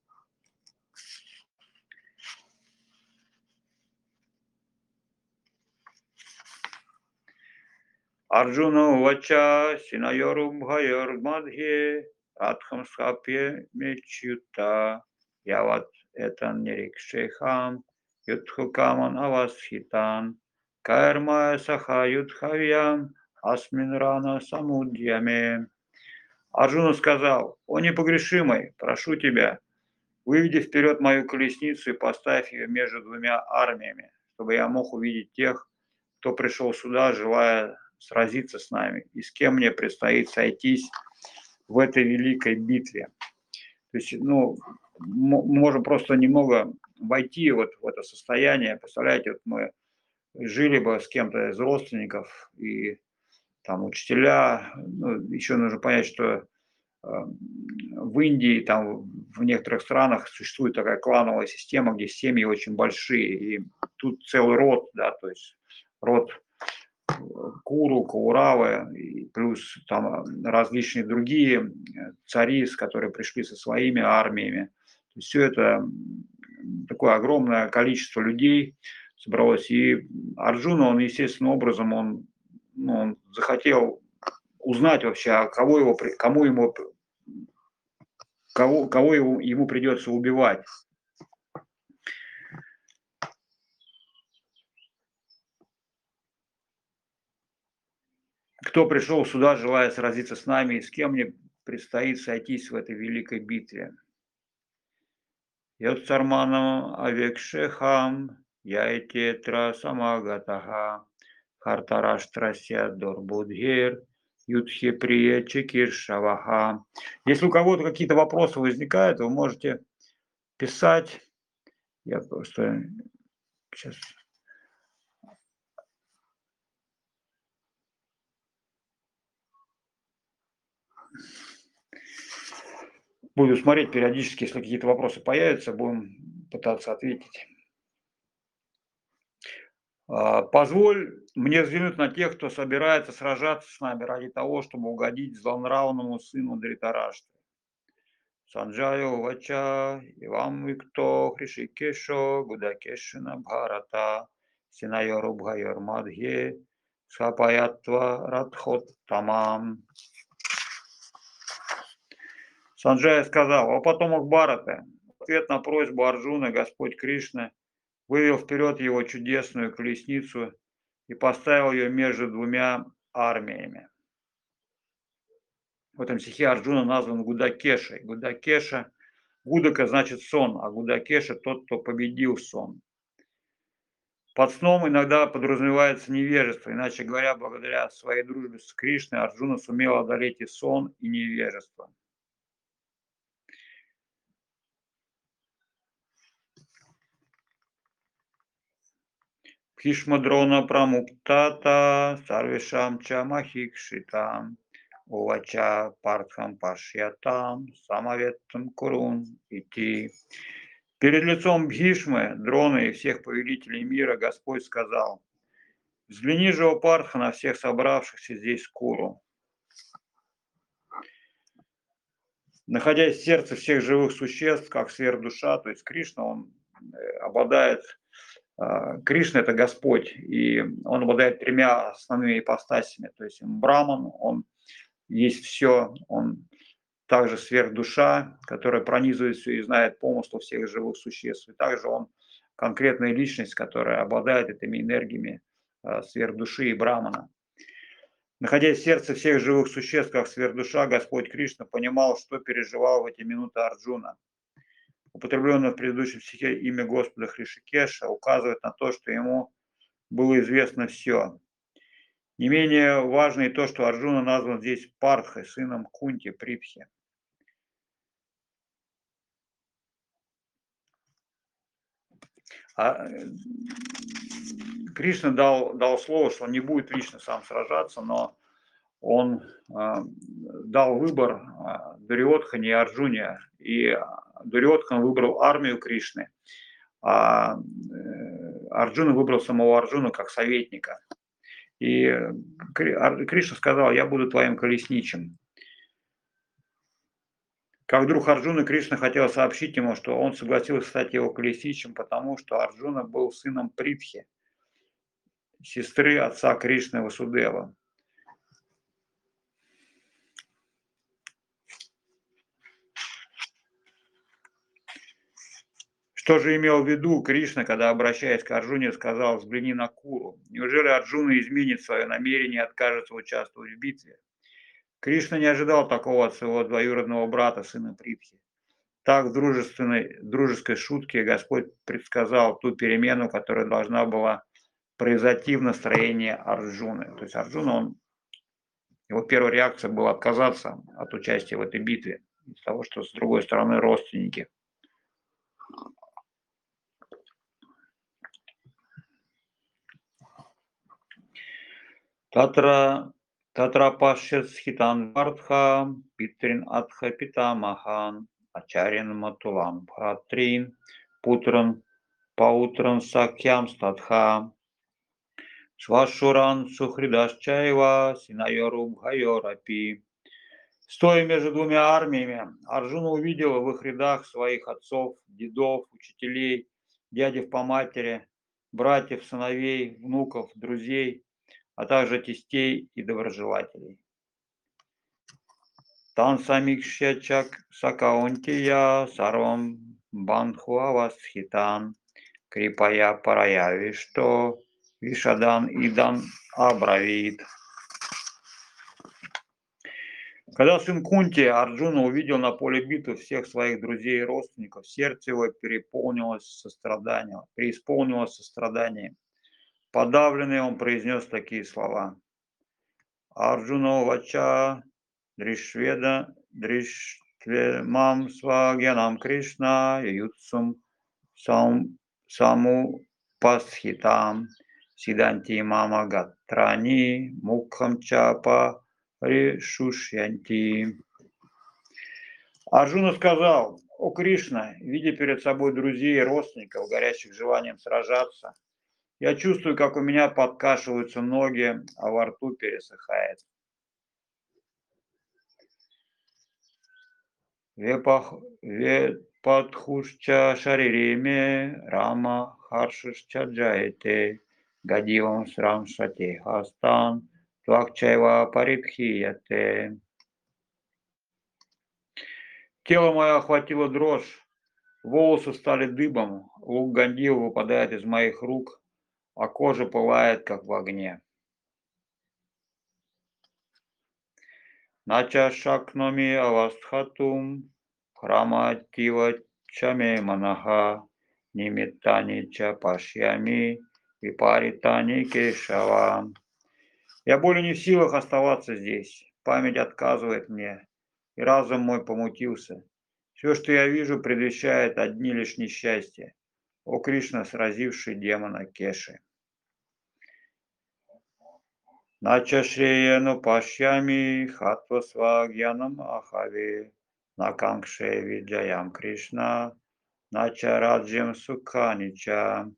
Арджуна Увача Синайору Бхайор Мадхе Радхам Схапье Мечюта Яват Этан Нерикшехам Юдхукаман Авасхитан Каэрмая Саха Юдхавьям Асминрана Самудьяме. Арджуна сказал: «О непогрешимый, прошу тебя, выведи вперед мою колесницу и поставь ее между двумя армиями, чтобы я мог увидеть тех, кто пришел сюда, желая сразиться с нами, и с кем мне предстоит сойтись в этой великой битве». То есть, мы можем просто немного войти вот в это состояние. Представляете, вот мы жили бы с кем-то из родственников, и там учителя, еще нужно понять, что в Индии, там в некоторых странах существует такая клановая система, где семьи очень большие, и тут целый род, да, то есть род Куру, Кауравы, и плюс там различные другие цари, которые пришли со своими армиями. То есть все это такое огромное количество людей собралось. И Арджуна, он естественным образом, он захотел узнать вообще, кого ему придется убивать. Кто пришел сюда, желая сразиться с нами, и с кем мне предстоит сойтись в этой великой битве. Йоцарманам авекшехам яйтетра самагатаха хартараштрася дорбудхир юдхи прия чекиршаваха. Если у кого-то какие-то вопросы возникают, вы можете писать. Я просто сейчас Буду смотреть периодически, если какие-то вопросы появятся, будем пытаться ответить. Позволь мне взглянуть на тех, кто собирается сражаться с нами ради того, чтобы угодить злонравному сыну Дритараштры. Санджаю Вача, Ивам Викто, Хришикешо, Гудакешина Бхарата, Синайору Бхайор Мадхе, Схапаятва Радхот Тамам. Санджая сказал: «О потомок Бхараты, в ответ на просьбу Арджуны Господь Кришна вывел вперед его чудесную колесницу и поставил ее между двумя армиями». В этом стихе Арджуна назван Гудакешей. Гудакеша, Гудака значит сон, а Гудакеша тот, кто победил сон. Под сном иногда подразумевается невежество, иначе говоря, благодаря своей дружбе с Кришной Арджуна сумел одолеть и сон, и невежество. Бхишмадрона прамуктата сарвишам ча махикшитам увача партхам пашьятам самаветтам курун ити. Перед лицом Бхишмы, Дроны и всех повелителей мира Господь сказал: «Взгляни же, о Партха, на всех собравшихся здесь Куру». Находясь в сердце всех живых существ, как сверхдуша, то есть Кришна, он обладает, Кришна – это Господь, и он обладает тремя основными ипостасями, то есть он Браман, он есть все, он также сверхдуша, которая пронизывает все и знает помыслы всех живых существ, и также он конкретная личность, которая обладает этими энергиями сверхдуши и Брамана. Находясь в сердце всех живых существ, как сверхдуша, Господь Кришна понимал, что переживал в эти минуты Арджуна. Употребленное в предыдущем стихе имя Господа Хришикеша указывает на то, что ему было известно все. Не менее важно и то, что Арджуна назван здесь Партхой, сыном Кунти, Припхи. Кришна дал слово, что он не будет лично сам сражаться, но он дал выбор Дурьодхане и Арджуне, и Дурьодхан выбрал армию Кришны, а Арджуна выбрал самого Арджуну как советника. И Кришна сказал: «Я буду твоим колесничим». Как друг Арджуны, Кришна хотел сообщить ему, что он согласился стать его колесничим, потому что Арджуна был сыном Притхи, сестры отца Кришны Васудева. Что же имел в виду Кришна, когда, обращаясь к Арджуне, сказал: «Взгляни на Куру»? Неужели Арджуна изменит свое намерение и откажется участвовать в битве? Кришна не ожидал такого от своего двоюродного брата, сына Притхи. Так в дружеской шутке Господь предсказал ту перемену, которая должна была произойти в настроении Арджуны. То есть Арджуна, его первая реакция была отказаться от участия в этой битве, из-за того, что с другой стороны родственники. Татра пашет схитан вардха, питрин адха питамахан, ачарин матулам бхатрин, путран паутран сакьям статха, швашуран сухридашчаева, синайору бхайорапи. Стоя между двумя армиями, Арджуна увидела в их рядах своих отцов, дедов, учителей, дядев по матери, братьев, сыновей, внуков, друзей, а также тестей и доброжелателей. Тан самикшячак сакаунтия сарвам бандхуавасхитан крипая параяви, что вишадан идан абравид. Когда сын Кунти Арджуна увидел на поле битвы всех своих друзей и родственников, сердце его преисполнилось состраданием. Подавленный он произнес такие слова: «Арджуна вача дришведа дриштвемам свагьянам Кришна юцум саму пасхитам сиданти мама гатрани мукхам чапа Ришушьянти. Арджуна сказал: «О Кришна, видя перед собой друзей и родственников, горящих желанием сражаться, я чувствую, как у меня подкашиваются ноги, а во рту пересыхает. Вепах, вепатхушча шаририме рама харшишча джаете гадилам срам шати хастан твакчайва паритхияте. Тело мое охватило дрожь, волосы стали дыбом, лук Гандива выпадает из моих рук, а кожа пылает, как в огне. Нача шакноми авастхатум, храматива чаме манаха, нимитани ча пашьями, випаритани кешава. Я более не в силах оставаться здесь, память отказывает мне, и разум мой помутился. Все, что я вижу, предвещает одни лишь несчастья. О Кришна, сразивший демона Кеши. Нача шреяну пашьями хатва свагьянам ахави, накангше виджаям Кришна, нача раджьям сукханича.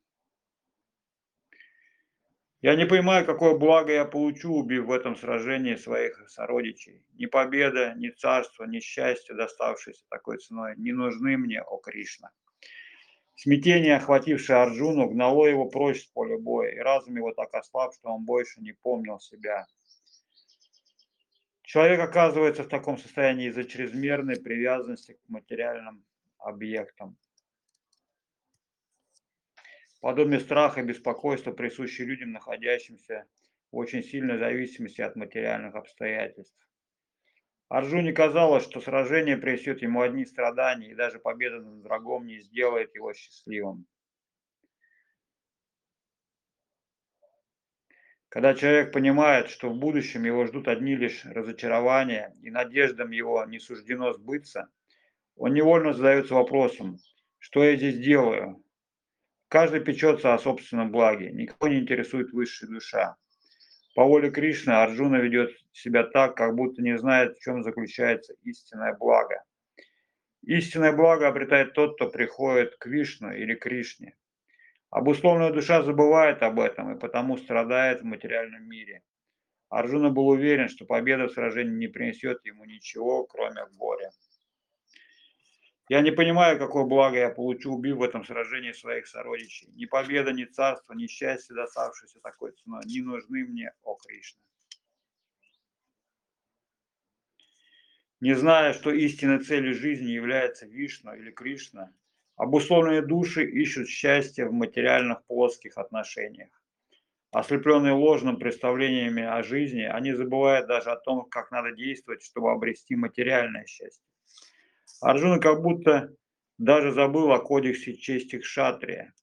Я не понимаю, какое благо я получу, убив в этом сражении своих сородичей. Ни победа, ни царство, ни счастье, доставшееся такой ценой, не нужны мне, о Кришна. Смятение, охватившее Арджуну, гнало его прочь с поля боя, и разум его так ослаб, что он больше не помнил себя. Человек оказывается в таком состоянии из-за чрезмерной привязанности к материальным объектам. Подобные страх и беспокойство присущи людям, находящимся в очень сильной зависимости от материальных обстоятельств. Арджуне казалось, что сражение принесет ему одни страдания, и даже победа над врагом не сделает его счастливым. Когда человек понимает, что в будущем его ждут одни лишь разочарования, и надеждам его не суждено сбыться, он невольно задается вопросом: что я здесь делаю? Каждый печется о собственном благе, никого не интересует высшая душа. По воле Кришны Арджуна ведет себя так, как будто не знает, в чем заключается истинное благо. Истинное благо обретает тот, кто приходит к Вишну или Кришне. Обусловленная душа забывает об этом и потому страдает в материальном мире. Арджуна был уверен, что победа в сражении не принесет ему ничего, кроме горя. Я не понимаю, какое благо я получу, убив в этом сражении своих сородичей. Ни победа, ни царство, ни счастье, доставшееся такой ценой, не нужны мне, о Кришна. Не зная, что истинной целью жизни является Вишну или Кришна, обусловленные души ищут счастье в материальных плоских отношениях. Ослепленные ложным представлениями о жизни, они забывают даже о том, как надо действовать, чтобы обрести материальное счастье. Арджуна как будто даже забыл о кодексе чести кшатрия.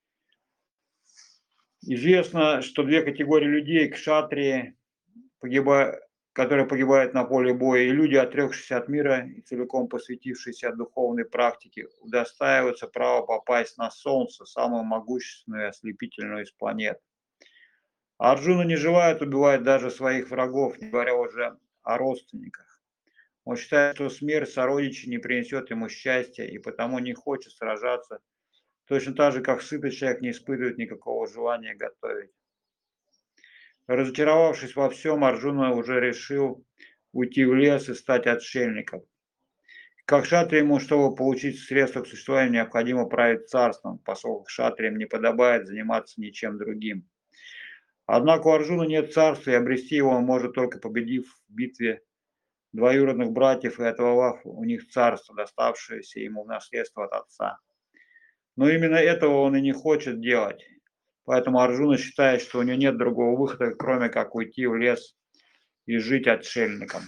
Известно, что две категории людей: кшатрии, которые погибают на поле боя, и люди, отрекшиеся от мира и целиком посвятившиеся духовной практике, удостаиваются права попасть на Солнце, самую могущественную и ослепительную из планет. Арджуна не желает убивать даже своих врагов, не говоря уже о родственниках. Он считает, что смерть сородичей не принесет ему счастья, и потому не хочет сражаться, точно так же, как сытый человек не испытывает никакого желания готовить. Разочаровавшись во всем, Арджуна уже решил уйти в лес и стать отшельником. Как кшатри ему, чтобы получить средства к существованию, необходимо править царством, поскольку кшатриям не подобает заниматься ничем другим. Однако у Арджуны нет царства, и обрести его он может только победив в битве двоюродных братьев и отвоевав у них царство, доставшееся ему в наследство от отца. Но именно этого он и не хочет делать. Поэтому Арджуна считает, что у него нет другого выхода, кроме как уйти в лес и жить отшельником.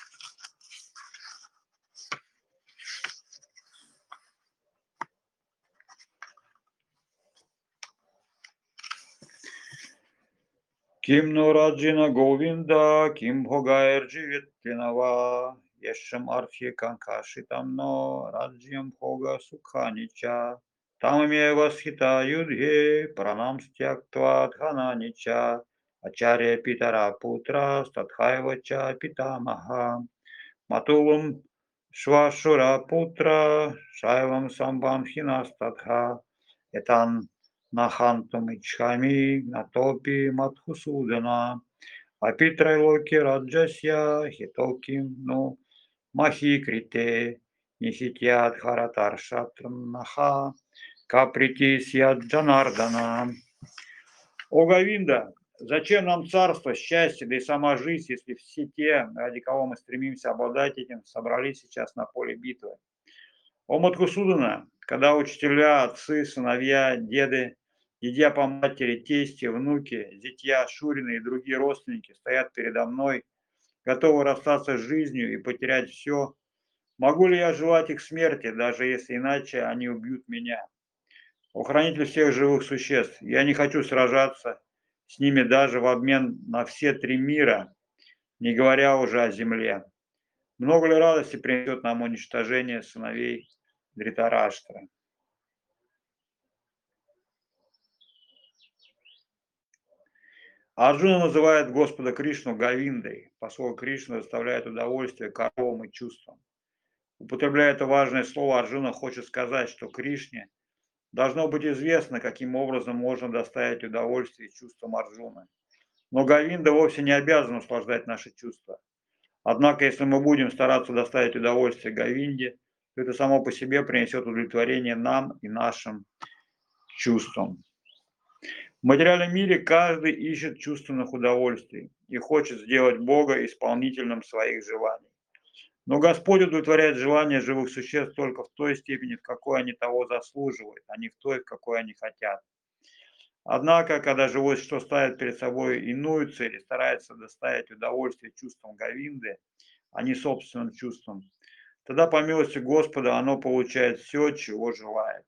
Ким но раджина Говинда, ким бхогайр дживитлинава, ешем архи канкашитам но раджьям бхога сукханича, тамаме восхита юдхе пранам стяктва дхананича, Ачарья Питара Путра Статхайвача Питамаха Матулам Швашура Путра Шайвам Самбам Хинастатха Этан Нахантум Ичхами Натопи Матхусудана Апитрайлоки Раджасья Хитоким Ну Махи Крите Нихитьят Харатар Шатранаха Каприти Сьят Джанардана. О Говинда, зачем нам царство, счастье, да и сама жизнь, если все те, ради кого мы стремимся обладать этим, собрались сейчас на поле битвы? О Мадхусудана, когда учителя, отцы, сыновья, деды, дядя по матери, тести, внуки, зятья, шурины и другие родственники стоят передо мной, готовы расстаться с жизнью и потерять все, могу ли я желать их смерти, даже если иначе они убьют меня? О хранитель всех живых существ, я не хочу сражаться с ними даже в обмен на все 3 мира, не говоря уже о земле. Много ли радости принесет нам уничтожение сыновей Дритараштра? Арджуна называет Господа Кришну Говиндой, поскольку Кришна доставляет удовольствие коровам и чувствам. Употребляя это важное слово, Арджуна хочет сказать, что Кришне должно быть известно, каким образом можно доставить удовольствие чувствам Арджуны. Но Говинда вовсе не обязан услаждать наши чувства. Однако, если мы будем стараться доставить удовольствие Говинде, то это само по себе принесет удовлетворение нам и нашим чувствам. В материальном мире каждый ищет чувственных удовольствий и хочет сделать Бога исполнителем своих желаний. Но Господь удовлетворяет желания живых существ только в той степени, в какой они того заслуживают, а не в той, в какой они хотят. Однако, когда живое существо ставит перед собой иную цель и старается доставить удовольствие чувствам Говинды, а не собственным чувствам, тогда, по милости Господа, оно получает все, чего желает.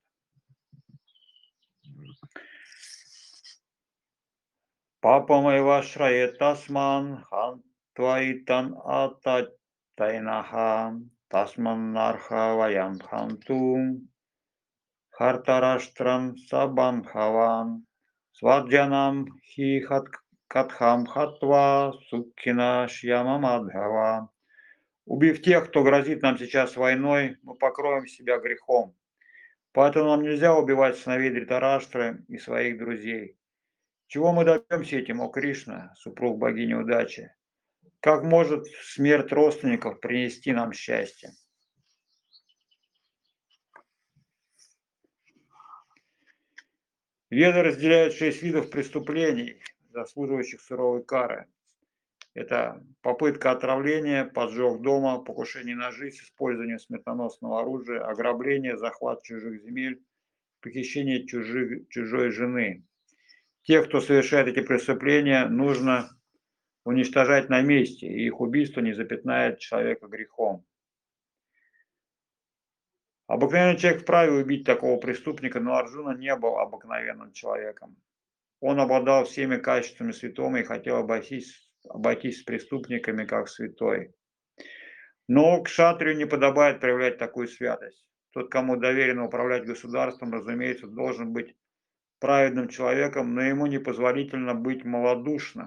Папа моего шрает тасман, хан тваитан ататайнаха, тасман нарха ваям хантум, хартараштран сабамхаван, сваджанам хи катхам хатва, суккина шьямамадхава. Убив тех, кто грозит нам сейчас войной, мы покроем себя грехом. Поэтому нам нельзя убивать сыновей Дритараштры и своих друзей. Чего мы добьемся этим, о Кришна, супруг богини удачи? Как может смерть родственников принести нам счастье? Веды разделяют 6 видов преступлений, заслуживающих суровой кары. Это попытка отравления, поджог дома, покушение на жизнь, использование смертоносного оружия, ограбление, захват чужих земель, похищение чужой жены. Тех, кто совершает эти преступления, нужно уничтожать на месте, и их убийство не запятнает человека грехом. Обыкновенный человек вправе убить такого преступника, но Арджуна не был обыкновенным человеком. Он обладал всеми качествами святого и хотел обойтись с преступниками как святой. Но к кшатрию не подобает проявлять такую святость. Тот, кому доверено управлять государством, разумеется, должен быть праведным человеком, но ему непозволительно быть малодушным.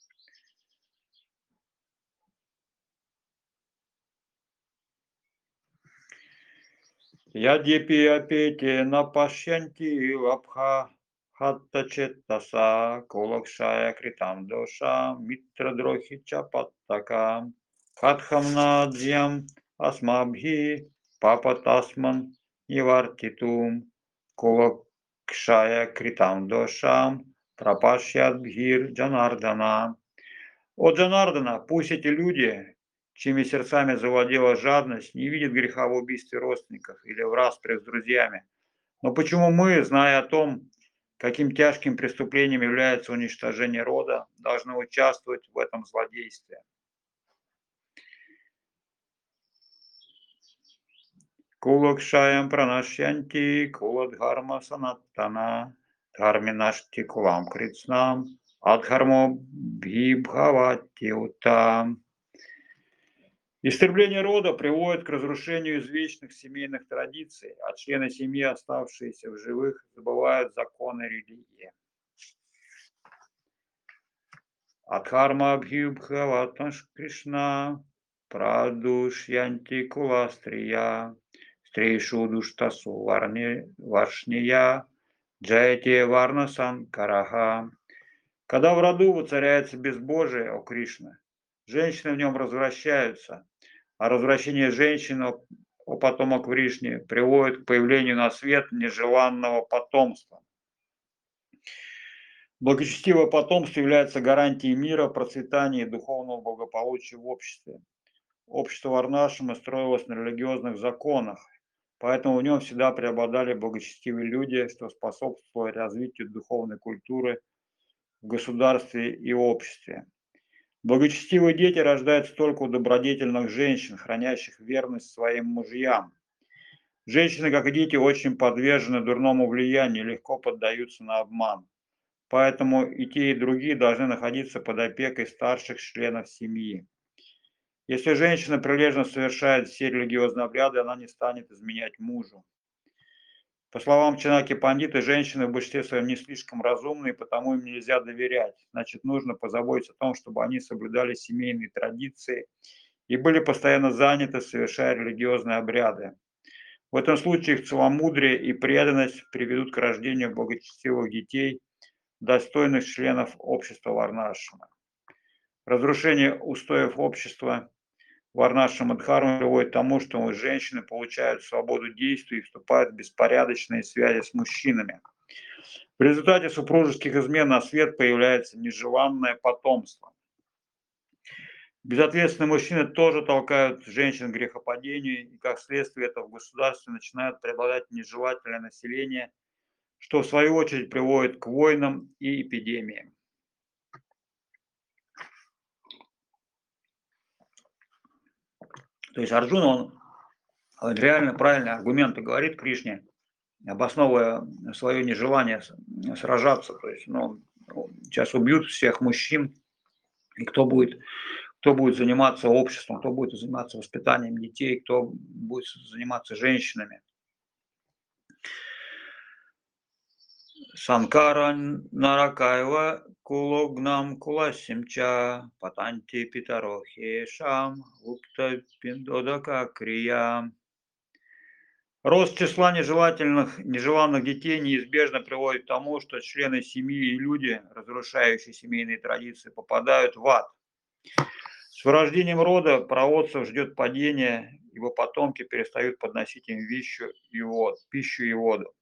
Ядьепи апете напашьянти лапха хаттачеттаса колакшая критам доша митрадрохи чапаттака хатхамнаджьям асмабхи папатасман нивартитум колакшая критам дошам прапашьядбхир джанардана. О Джанардана, пусть эти люди, чьими сердцами завладела жадность, не видят греха в убийстве родственников или в распрях с друзьями. Но почему мы, зная о том, каким тяжким преступлением является уничтожение рода, должны участвовать в этом злодействе? Кулакшаям пранашьянти куладхарма санаттана дхарминашти кулам критснам адхармо бхибхавати утам. Истребление рода приводит к разрушению извечных семейных традиций, а члены семьи, оставшиеся в живых, забывают законы религии. Адхарма Абхибхаваташ Кришна Прадушьянти Куластрия Стришу Душтасу Варшния Джаяти Варна Санкараха. Когда в роду воцаряется безбожие, о Кришна, женщины в нем развращаются, а развращение женщин, о потомок Кришне, приводит к появлению на свет нежеланного потомства. Благочестивое потомство является гарантией мира, процветания и духовного благополучия в обществе. Общество Варнашрама строилось на религиозных законах, поэтому в нем всегда преобладали благочестивые люди, что способствовало развитию духовной культуры в государстве и обществе. Благочестивые дети рождаются только у добродетельных женщин, хранящих верность своим мужьям. Женщины, как и дети, очень подвержены дурному влиянию, легко поддаются на обман. Поэтому и те, и другие должны находиться под опекой старших членов семьи. Если женщина прилежно совершает все религиозные обряды, она не станет изменять мужу. По словам Чанаки Пандиты, женщины в большинстве своем не слишком разумные, потому им нельзя доверять. Значит, нужно позаботиться о том, чтобы они соблюдали семейные традиции и были постоянно заняты, совершая религиозные обряды. В этом случае их целомудрие и преданность приведут к рождению благочестивых детей, достойных членов общества Варнашрама. Разрушение устоев общества Варнашрама Дхармы приводит к тому, что женщины получают свободу действий и вступают в беспорядочные связи с мужчинами. В результате супружеских измен на свет появляется нежеланное потомство. Безответственные мужчины тоже толкают женщин к грехопадению, и как следствие этого в государстве начинает преобладать нежелательное население, что в свою очередь приводит к войнам и эпидемиям. То есть Арджуна, он реально правильные аргументы говорит Кришне, обосновывая свое нежелание сражаться. То есть, сейчас убьют всех мужчин, и кто будет заниматься обществом, кто будет заниматься воспитанием детей, кто будет заниматься женщинами. Санкара Наракаева Кулогнам Куласимча Патанти Питарохи Шам Гупта Пиндодака Крия. Рост числа нежеланных детей неизбежно приводит к тому, что члены семьи и люди, разрушающие семейные традиции, попадают в ад. С вырождением рода праотцев ждет падение, ибо потомки перестают подносить им пищу и воду.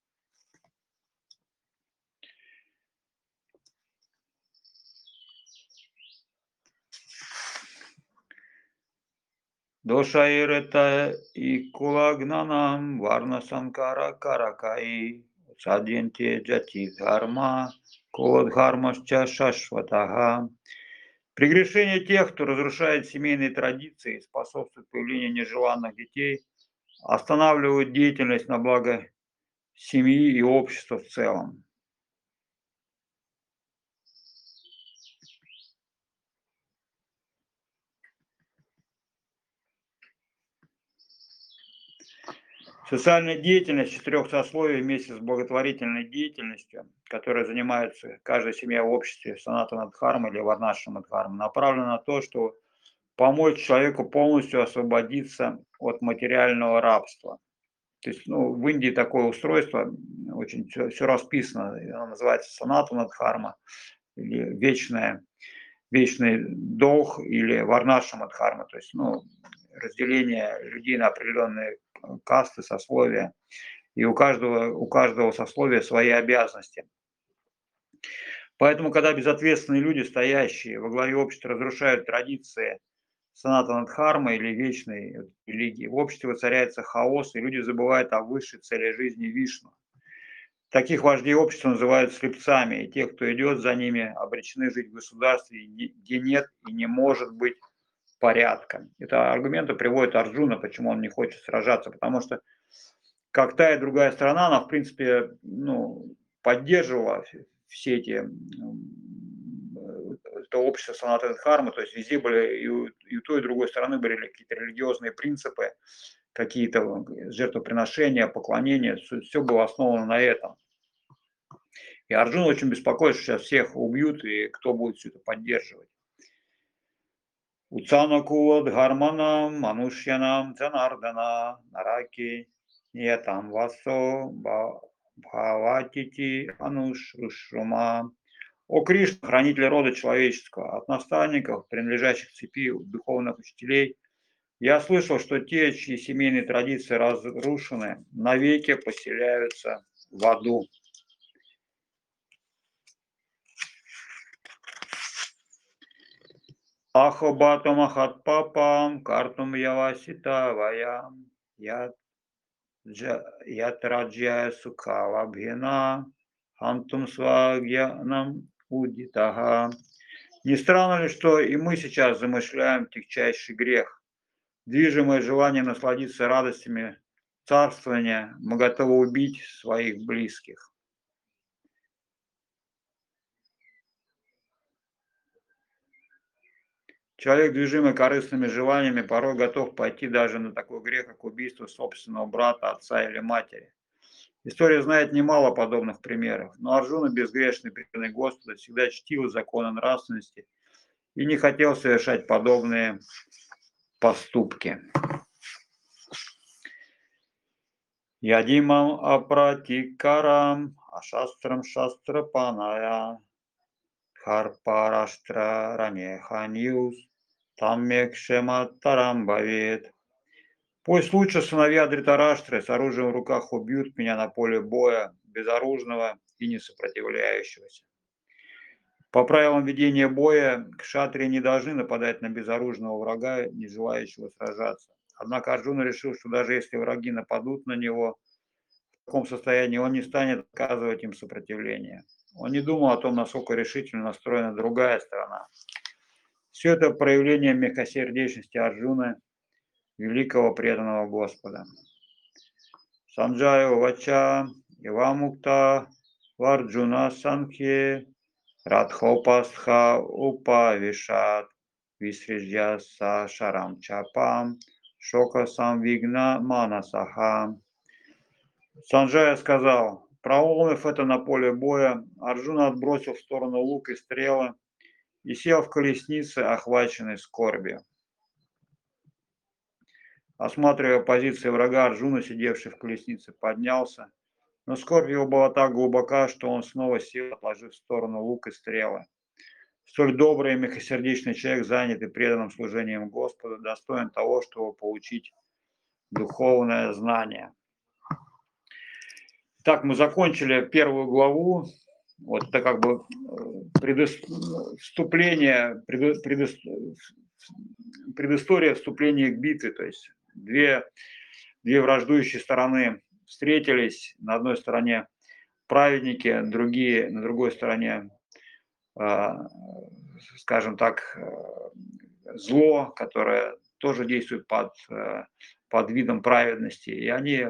Дошаирета и кулагнанам варна санкара каракаи садьянте джати дхарма кодхармашча шашватага. Прегрешение тех, кто разрушает семейные традиции, способствует появлению нежеланных детей, останавливают деятельность на благо семьи и общества в целом. Социальная деятельность 4 сословий вместе с благотворительной деятельностью, которой занимается каждая семья в обществе Санатана Дхармы или Варнашрама Дхармы, направлена на то, чтобы помочь человеку полностью освободиться от материального рабства. То есть, в Индии такое устройство, очень все расписано, оно называется Санатана Дхарма, или вечный долг, или Варнашрама Дхарма, то есть, разделение людей на определенные касты, сословия, и у каждого сословия свои обязанности. Поэтому, когда безответственные люди, стоящие во главе общества, разрушают традиции Санатана Дхармы или вечной религии, в обществе воцаряется хаос, и люди забывают о высшей цели жизни Вишну. Таких вождей общества называют слепцами, и тех, кто идет за ними, обречены жить в государстве, где нет и не может быть порядка. Это аргументы приводит Арджуна, почему он не хочет сражаться, потому что как та и другая сторона, она, в принципе, поддерживала все эти это общество Санатана Дхармы, то есть везде были и у той, и у другой стороны были какие-то религиозные принципы, какие-то жертвоприношения, поклонения, все было основано на этом. И Арджуна очень беспокоится, что сейчас всех убьют, и кто будет все это поддерживать. Уцанакула Дхарманам, Манушьянам, Джанардана, Нараки, Нетам Васо, Бхаватити, Анушрушрума. О Кришна, хранитель рода человеческого, от наставников, принадлежащих цепи духовных учителей, я слышал, что те, чьи семейные традиции разрушены, навеки поселяются в аду. Ахобато махатпапам, картум явасита ваям, ятраджья сукхавабхина, хантум свагьянам удитаха. Не странно ли, что и мы сейчас замышляем тягчайший грех? Движимое желанием насладиться радостями царствования, мы готовы убить своих близких. Человек, движимый корыстными желаниями, порой готов пойти даже на такой грех, как убийство собственного брата, отца или матери. История знает немало подобных примеров, но Арджуна, безгрешный, преданный Господу, всегда чтил законы нравственности и не хотел совершать подобные поступки. Ядимам апратикарам, ашастрам шастрапаная, харпараштра ранеханьюс, таммекшематтарам бавет. Пусть лучше сыновья Дритараштры с оружием в руках убьют меня на поле боя, безоружного и не сопротивляющегося. По правилам ведения боя, кшатрии не должны нападать на безоружного врага, не желающего сражаться. Однако Арджуна решил, что даже если враги нападут на него, в таком состоянии он не станет оказывать им сопротивление. Он не думал о том, насколько решительно настроена другая сторона. Все это проявление мягкосердечности Арджуны, великого преданного Господа. Санджая Вача, Ивамукта, Варджуна Санхе, Радхопасха Упавишат, Висрижья Са Шарам Чапам, Шока Самвигна Манасаха. Санджая сказал: проулнув это на поле боя, Арджуна отбросил в сторону лук и стрелы и сел в колеснице, охваченной скорбью. Осматривая позиции врага, Арджуна, сидевший в колеснице, поднялся, но скорбь его была так глубока, что он снова сел, отложив в сторону лук и стрелы. Столь добрый и мягкосердечный человек, занятый преданным служением Господу, достоин того, чтобы получить духовное знание. Так, мы закончили первую главу. Вот это как бы вступление, предыстория вступления к битве. То есть две враждующие стороны встретились. На одной стороне праведники, на другой стороне, скажем так, зло, которое тоже действует под видом праведности. И они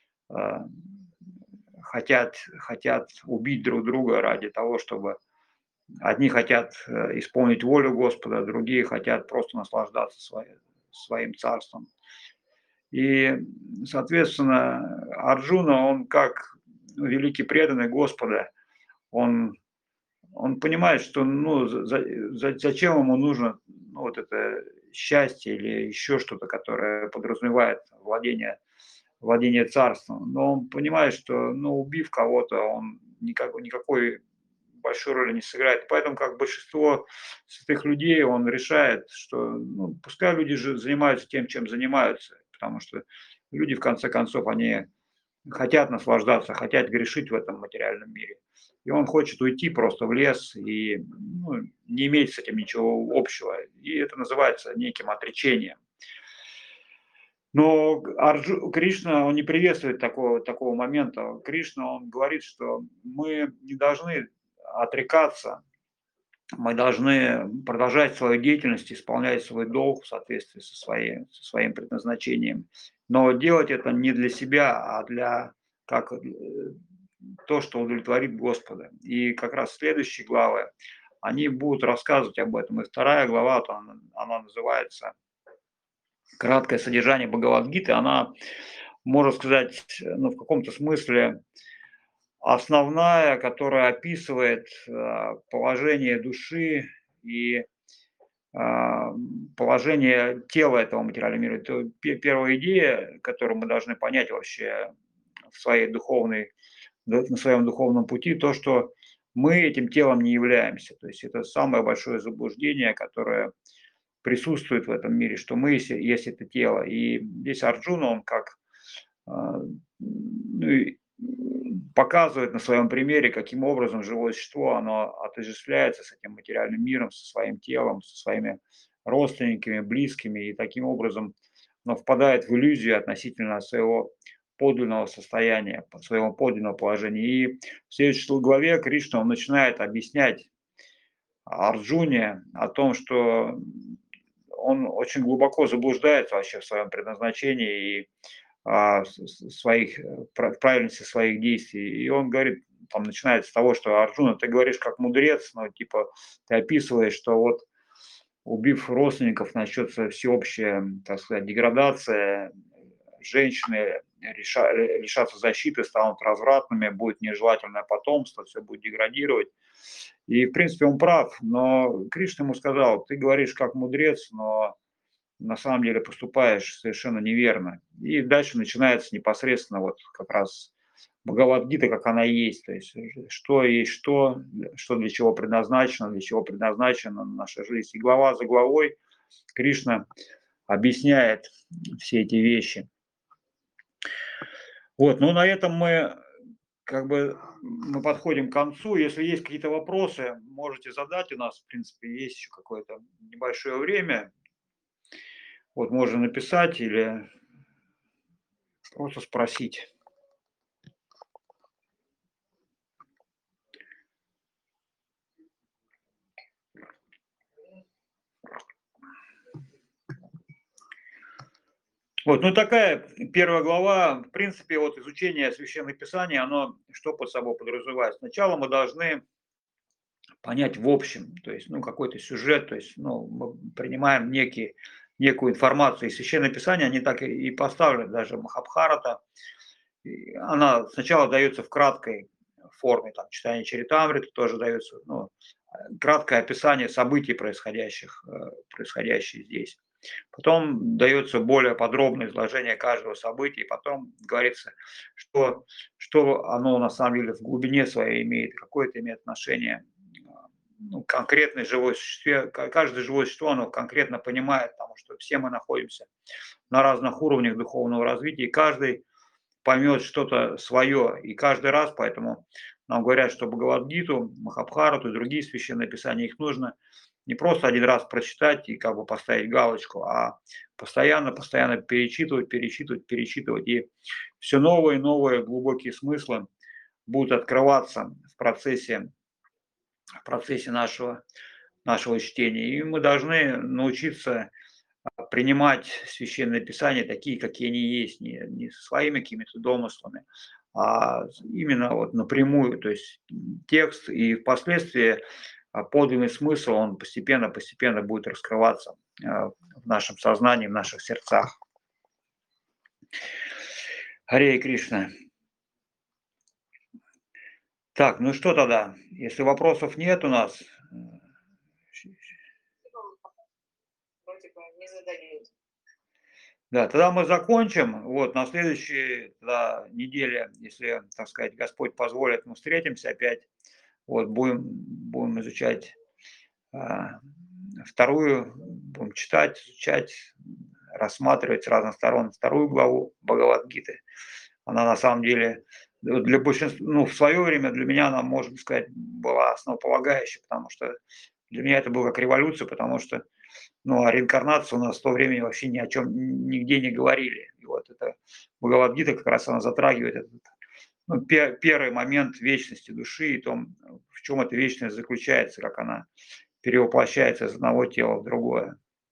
хотят убить друг друга ради того, чтобы одни хотят исполнить волю Господа, другие хотят просто наслаждаться своим царством. И, соответственно, Арджуна, он как великий преданный Господа, он понимает, что зачем ему нужно вот это счастье или еще что-то, которое подразумевает владение царством. Но он понимает, что, убив кого-то, он никакой большой роли не сыграет. Поэтому, как большинство святых людей, он решает, что пускай люди же занимаются тем, чем занимаются, потому что люди, в конце концов, они хотят наслаждаться, хотят грешить в этом материальном мире. И он хочет уйти просто в лес и не иметь с этим ничего общего. И это называется неким отречением. Но Кришна, он не приветствует такого момента. Кришна, он говорит, что мы не должны отрекаться, мы должны продолжать свою деятельность, исполнять свой долг в соответствии со своим предназначением. Но делать это не для себя, а для то, что удовлетворит Господа. И как раз следующие главы, они будут рассказывать об этом. И вторая глава, она называется «Краткое содержание Бхагавад-гиты». Она, можно сказать, в каком-то смысле основная, которая описывает положение души и положение тела этого материального мира. Это первая идея, которую мы должны понять вообще в своей духовной, на своем духовном пути, то, что мы этим телом не являемся. То есть это самое большое заблуждение, которое присутствует в этом мире, что мы есть это тело. И здесь Арджуна, он как ну, и показывает на своем примере, каким образом живое существо, оно отождествляется с этим материальным миром, со своим телом, со своими родственниками, близкими, и таким образом оно впадает в иллюзию относительно своего подлинного состояния, своего подлинного положения. И в следующей главе Кришна, он начинает объяснять Арджуне о том, что он очень глубоко заблуждается вообще в своем предназначении и своих, правильности своих действий. И он говорит, там начинается с того, что Арджуна, ты говоришь как мудрец, но типа ты описываешь, что вот убив родственников, начнется всеобщая, так сказать, деградация, женщины лишатся защиты, станут развратными, будет нежелательное потомство, все будет деградировать. И, в принципе, он прав, но Кришна ему сказал, ты говоришь как мудрец, но на самом деле поступаешь совершенно неверно. И дальше начинается непосредственно вот как раз Бхагавад-гита, как она есть, то есть что есть что для чего предназначена наша жизнь. И глава за главой Кришна объясняет все эти вещи. Вот, ну на этом мы как бы мы подходим к концу. Если есть какие-то вопросы, можете задать. У нас, в принципе, есть еще какое-то небольшое время. Вот можно написать или просто спросить. Вот, ну такая первая глава, в принципе, вот изучение священных писаний, оно что под собой подразумевает? Сначала мы должны понять в общем, то есть, ну, какой-то сюжет, то есть, ну, мы принимаем некую информацию. И священное писание, они так и поставлены, даже Махабхарата, она сначала дается в краткой форме, там, читание Чаритамриты тоже дается, ну, краткое описание событий, происходящих здесь. Потом дается более подробное изложение каждого события, и потом говорится, что оно на самом деле в глубине своей имеет, какое это имеет отношение. Ну, конкретное живое существе, каждое живое существо, оно конкретно понимает, потому что все мы находимся на разных уровнях духовного развития, и каждый поймет что-то свое, и каждый раз, поэтому нам говорят, что Бхагавад-гиту, Махабхарату и другие священные писания, их нужно не просто один раз прочитать и как бы поставить галочку, а постоянно перечитывать, и все новые и новые глубокие смыслы будут открываться в процессе нашего чтения. И мы должны научиться принимать священное писание такие, какие они есть, не со своими какими-то домыслами, а именно вот напрямую, то есть текст, и впоследствии подлинный смысл, он постепенно будет раскрываться в нашем сознании, в наших сердцах. Харе Кришна. Так, ну что тогда? Если вопросов нет у нас, Вроде бы не задают. да, тогда мы закончим. Вот на следующей неделе, если, так сказать, Господь позволит, мы встретимся опять. Вот будем изучать вторую, будем читать, изучать, рассматривать с разных сторон вторую главу Бхагавад-гиты. Она на самом деле для большинства, ну, в свое время для меня она, можно сказать, была основополагающей, потому что для меня это было как революция, потому что, ну, о реинкарнации у нас в то время вообще ни о чем, нигде не говорили. И вот это Бхагавад-гита как раз она затрагивает этот, ну, первый момент вечности души и том, в чем эта вечность заключается, как она перевоплощается из одного тела в другое.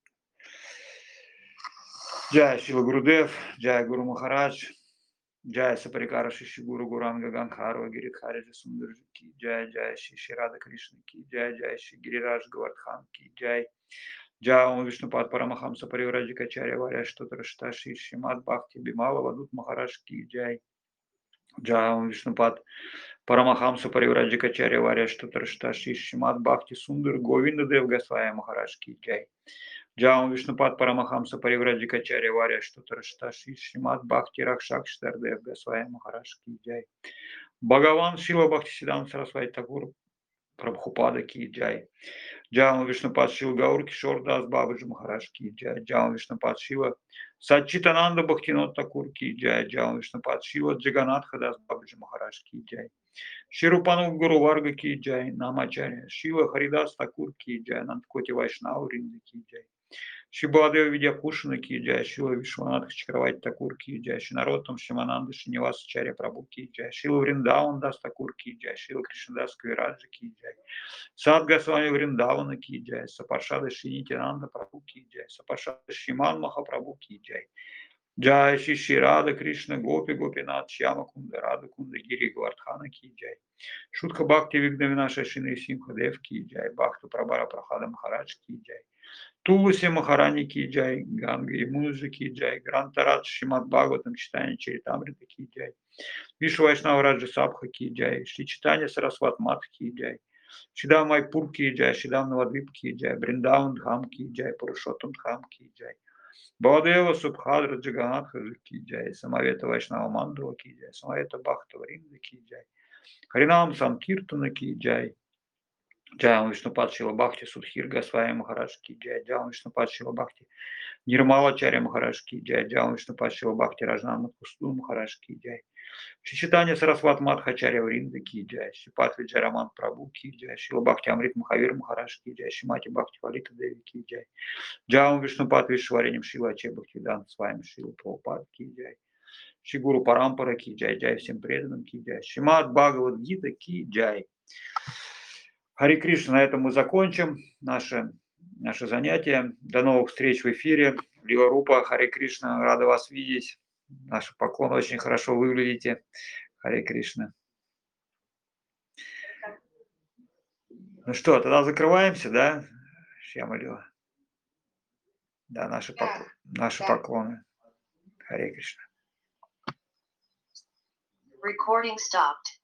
Джай Шила Гурудев, Джай Гуру Махарадж, Джай Сапарикара Шиши Гуру Гуранга Ганхарва Гиридхариджа Сундарджи Ки, Джай Шиши Рада Кришна Ки, Джай Ши Гирираж Гавардхан Ки, Джай Ом Вишнупад Парамахамса Паривраджикачаря Варя Штутра Шташи Шимат Бхакти Бимала Вадут Махараш Ки, Джай Джай Вишнупад Парамахамса Паривраджикачарья Варя Штатаршта Шишимат Бхакти Сундар Говинда Дев Госвами Махараш Ки Джай. Джай Вишнупад Парамахамса Паривраджикачарья Варя Штатаршта Шишимат Бхакти Ракшак Штардев Госвами Махараш Ки Джай. Бхагаван Шила Бхактисиданта Сарасвати Такур Прабхупада Ки Джай. Джай Вишнупад Шила Гаур Кишор Дас Бабаджи Махараш Ки Джай. Джай Вишнупад Шила Сачитананда Бхактинот Такур Ки Джай. Джай Вишнупад Шила Джаганатха Дас Бабаджи Махараш Ки Джай. Ширупану Гуру Варга Ки Джай. Намачарья Шила Харидас Такур Ки Джай. Нандкоти Вайшнау Ринда Ки Джай. Шибадева Видяпушина Ки Джай. Шила Вишванатха Чакравати Такур Ки Джай. Шинаротам Шимананда Шиниваса Чарья Прабху Ки Джай. Шила Вриндаун Дас Такур Ки Джай. Шила Кришнадас Кавираджа Ки Джай. Сад Госвами Вриндавана Ки Джай. Сапаршада Шинитинанда Прабху Ки Джай. Сапаршада Шиман Махапрабху Ки Джай. Джай Шиши Рада Кришна Гопи Гопинат Шьяма Кунда Рада Кунда Гири Гвардхана Ки Джай. Шутха Бхакти Вигнавина Шашина и Симха Дев Ки Джай. Бхакта Прабара Прахада Махарадж Ки Джай. Тулуси Махарани Ки Джай. Ганга и Мунджи Ки Джай. Грантарат Шимат Бхагаватам Читание Чаритамрита Ки Джай. Вишу Вайшнава Раджа Сабха Ки Джай. Шри Читание Сарасват Мат Ки Джай. Шидам Майпур Ки Джай. Шидам Навадвип Ки Джай. Бриндаван Дхам Ки Джай. Пурушотам Дхам Ки Джай. Баадева Субхадра Джаганатха Ки Джай. Самавета Вайшнава Мандала Ки Джай. Самавета Бхакта Варинда Ки Джай. Харинам Санкиртана Ки Джай. Джай Вишнупад Шила Бхакти Судхир Госвами Махарадж Ки Джай. Джай Вишнупад Шила Бхакти Нирмала Чарья Махарадж Ки Джай. Джай Вишнупад Шила Бхакти Раджнамат Кусту Махарадж Ки Джай. Читание Сарасват Мадхачарья Вринда Ки Джай. Шипат Виджараман Прабху Ки Джай. Шила Бхакти Амрит Махавир Махарадж Ки Джай. Шимати Бхакти Валита Деви Ки Джай. Джаум Вишнупад Вишваренем Шила Аче Бхактивиданта с вами Шила Прабхупад Ки Джай. Шигуру Парампара Ки Джай. Джай всем преданным Ки Джай. Шимат Бхагавад Гита Ки Джай. Хари Кришна, на этом мы закончим наше занятие. До новых встреч в эфире. Лила Рупа, Хари Кришна, рада вас видеть. Наши поклоны, очень хорошо выглядите. Хари Кришна. Ну что, тогда закрываемся, да, Шьямалила? Да, наши поклоны. Хари Кришна. Recording stopped.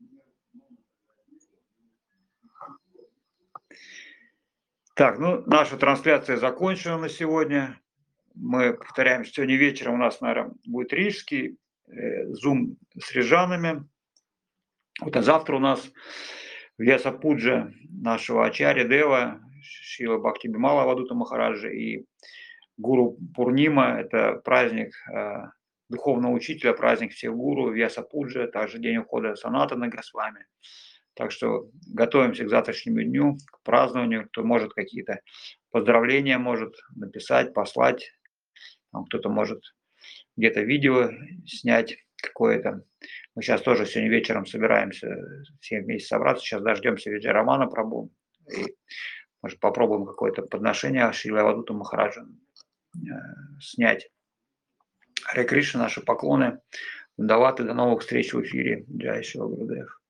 Так, ну, наша трансляция закончена на сегодня. Мы повторяем, что сегодня вечером у нас, наверное, будет рижский Zoom с рижанами. Вот, а завтра у нас в Ясапуджа нашего Ачарья Дева, Шила Бхакти Бимала Авадута Махараджа и Гуру Пурнима. Это праздник духовного учителя, праздник всех гуру в Ясапуджа, также день ухода Санатана Госвами. Так что готовимся к завтрашнему дню, к празднованию. Кто может какие-то поздравления может написать, послать. Кто-то может где-то видео снять какое-то. Мы сейчас тоже сегодня вечером собираемся все вместе собраться. Сейчас дождемся Виджарамана Прабху. И, может, попробуем какое-то подношение Шрила Авадута Махараджа снять. Харе Кришна, наши поклоны. Даваты, до новых встреч в эфире. Джай Шила Гурудев.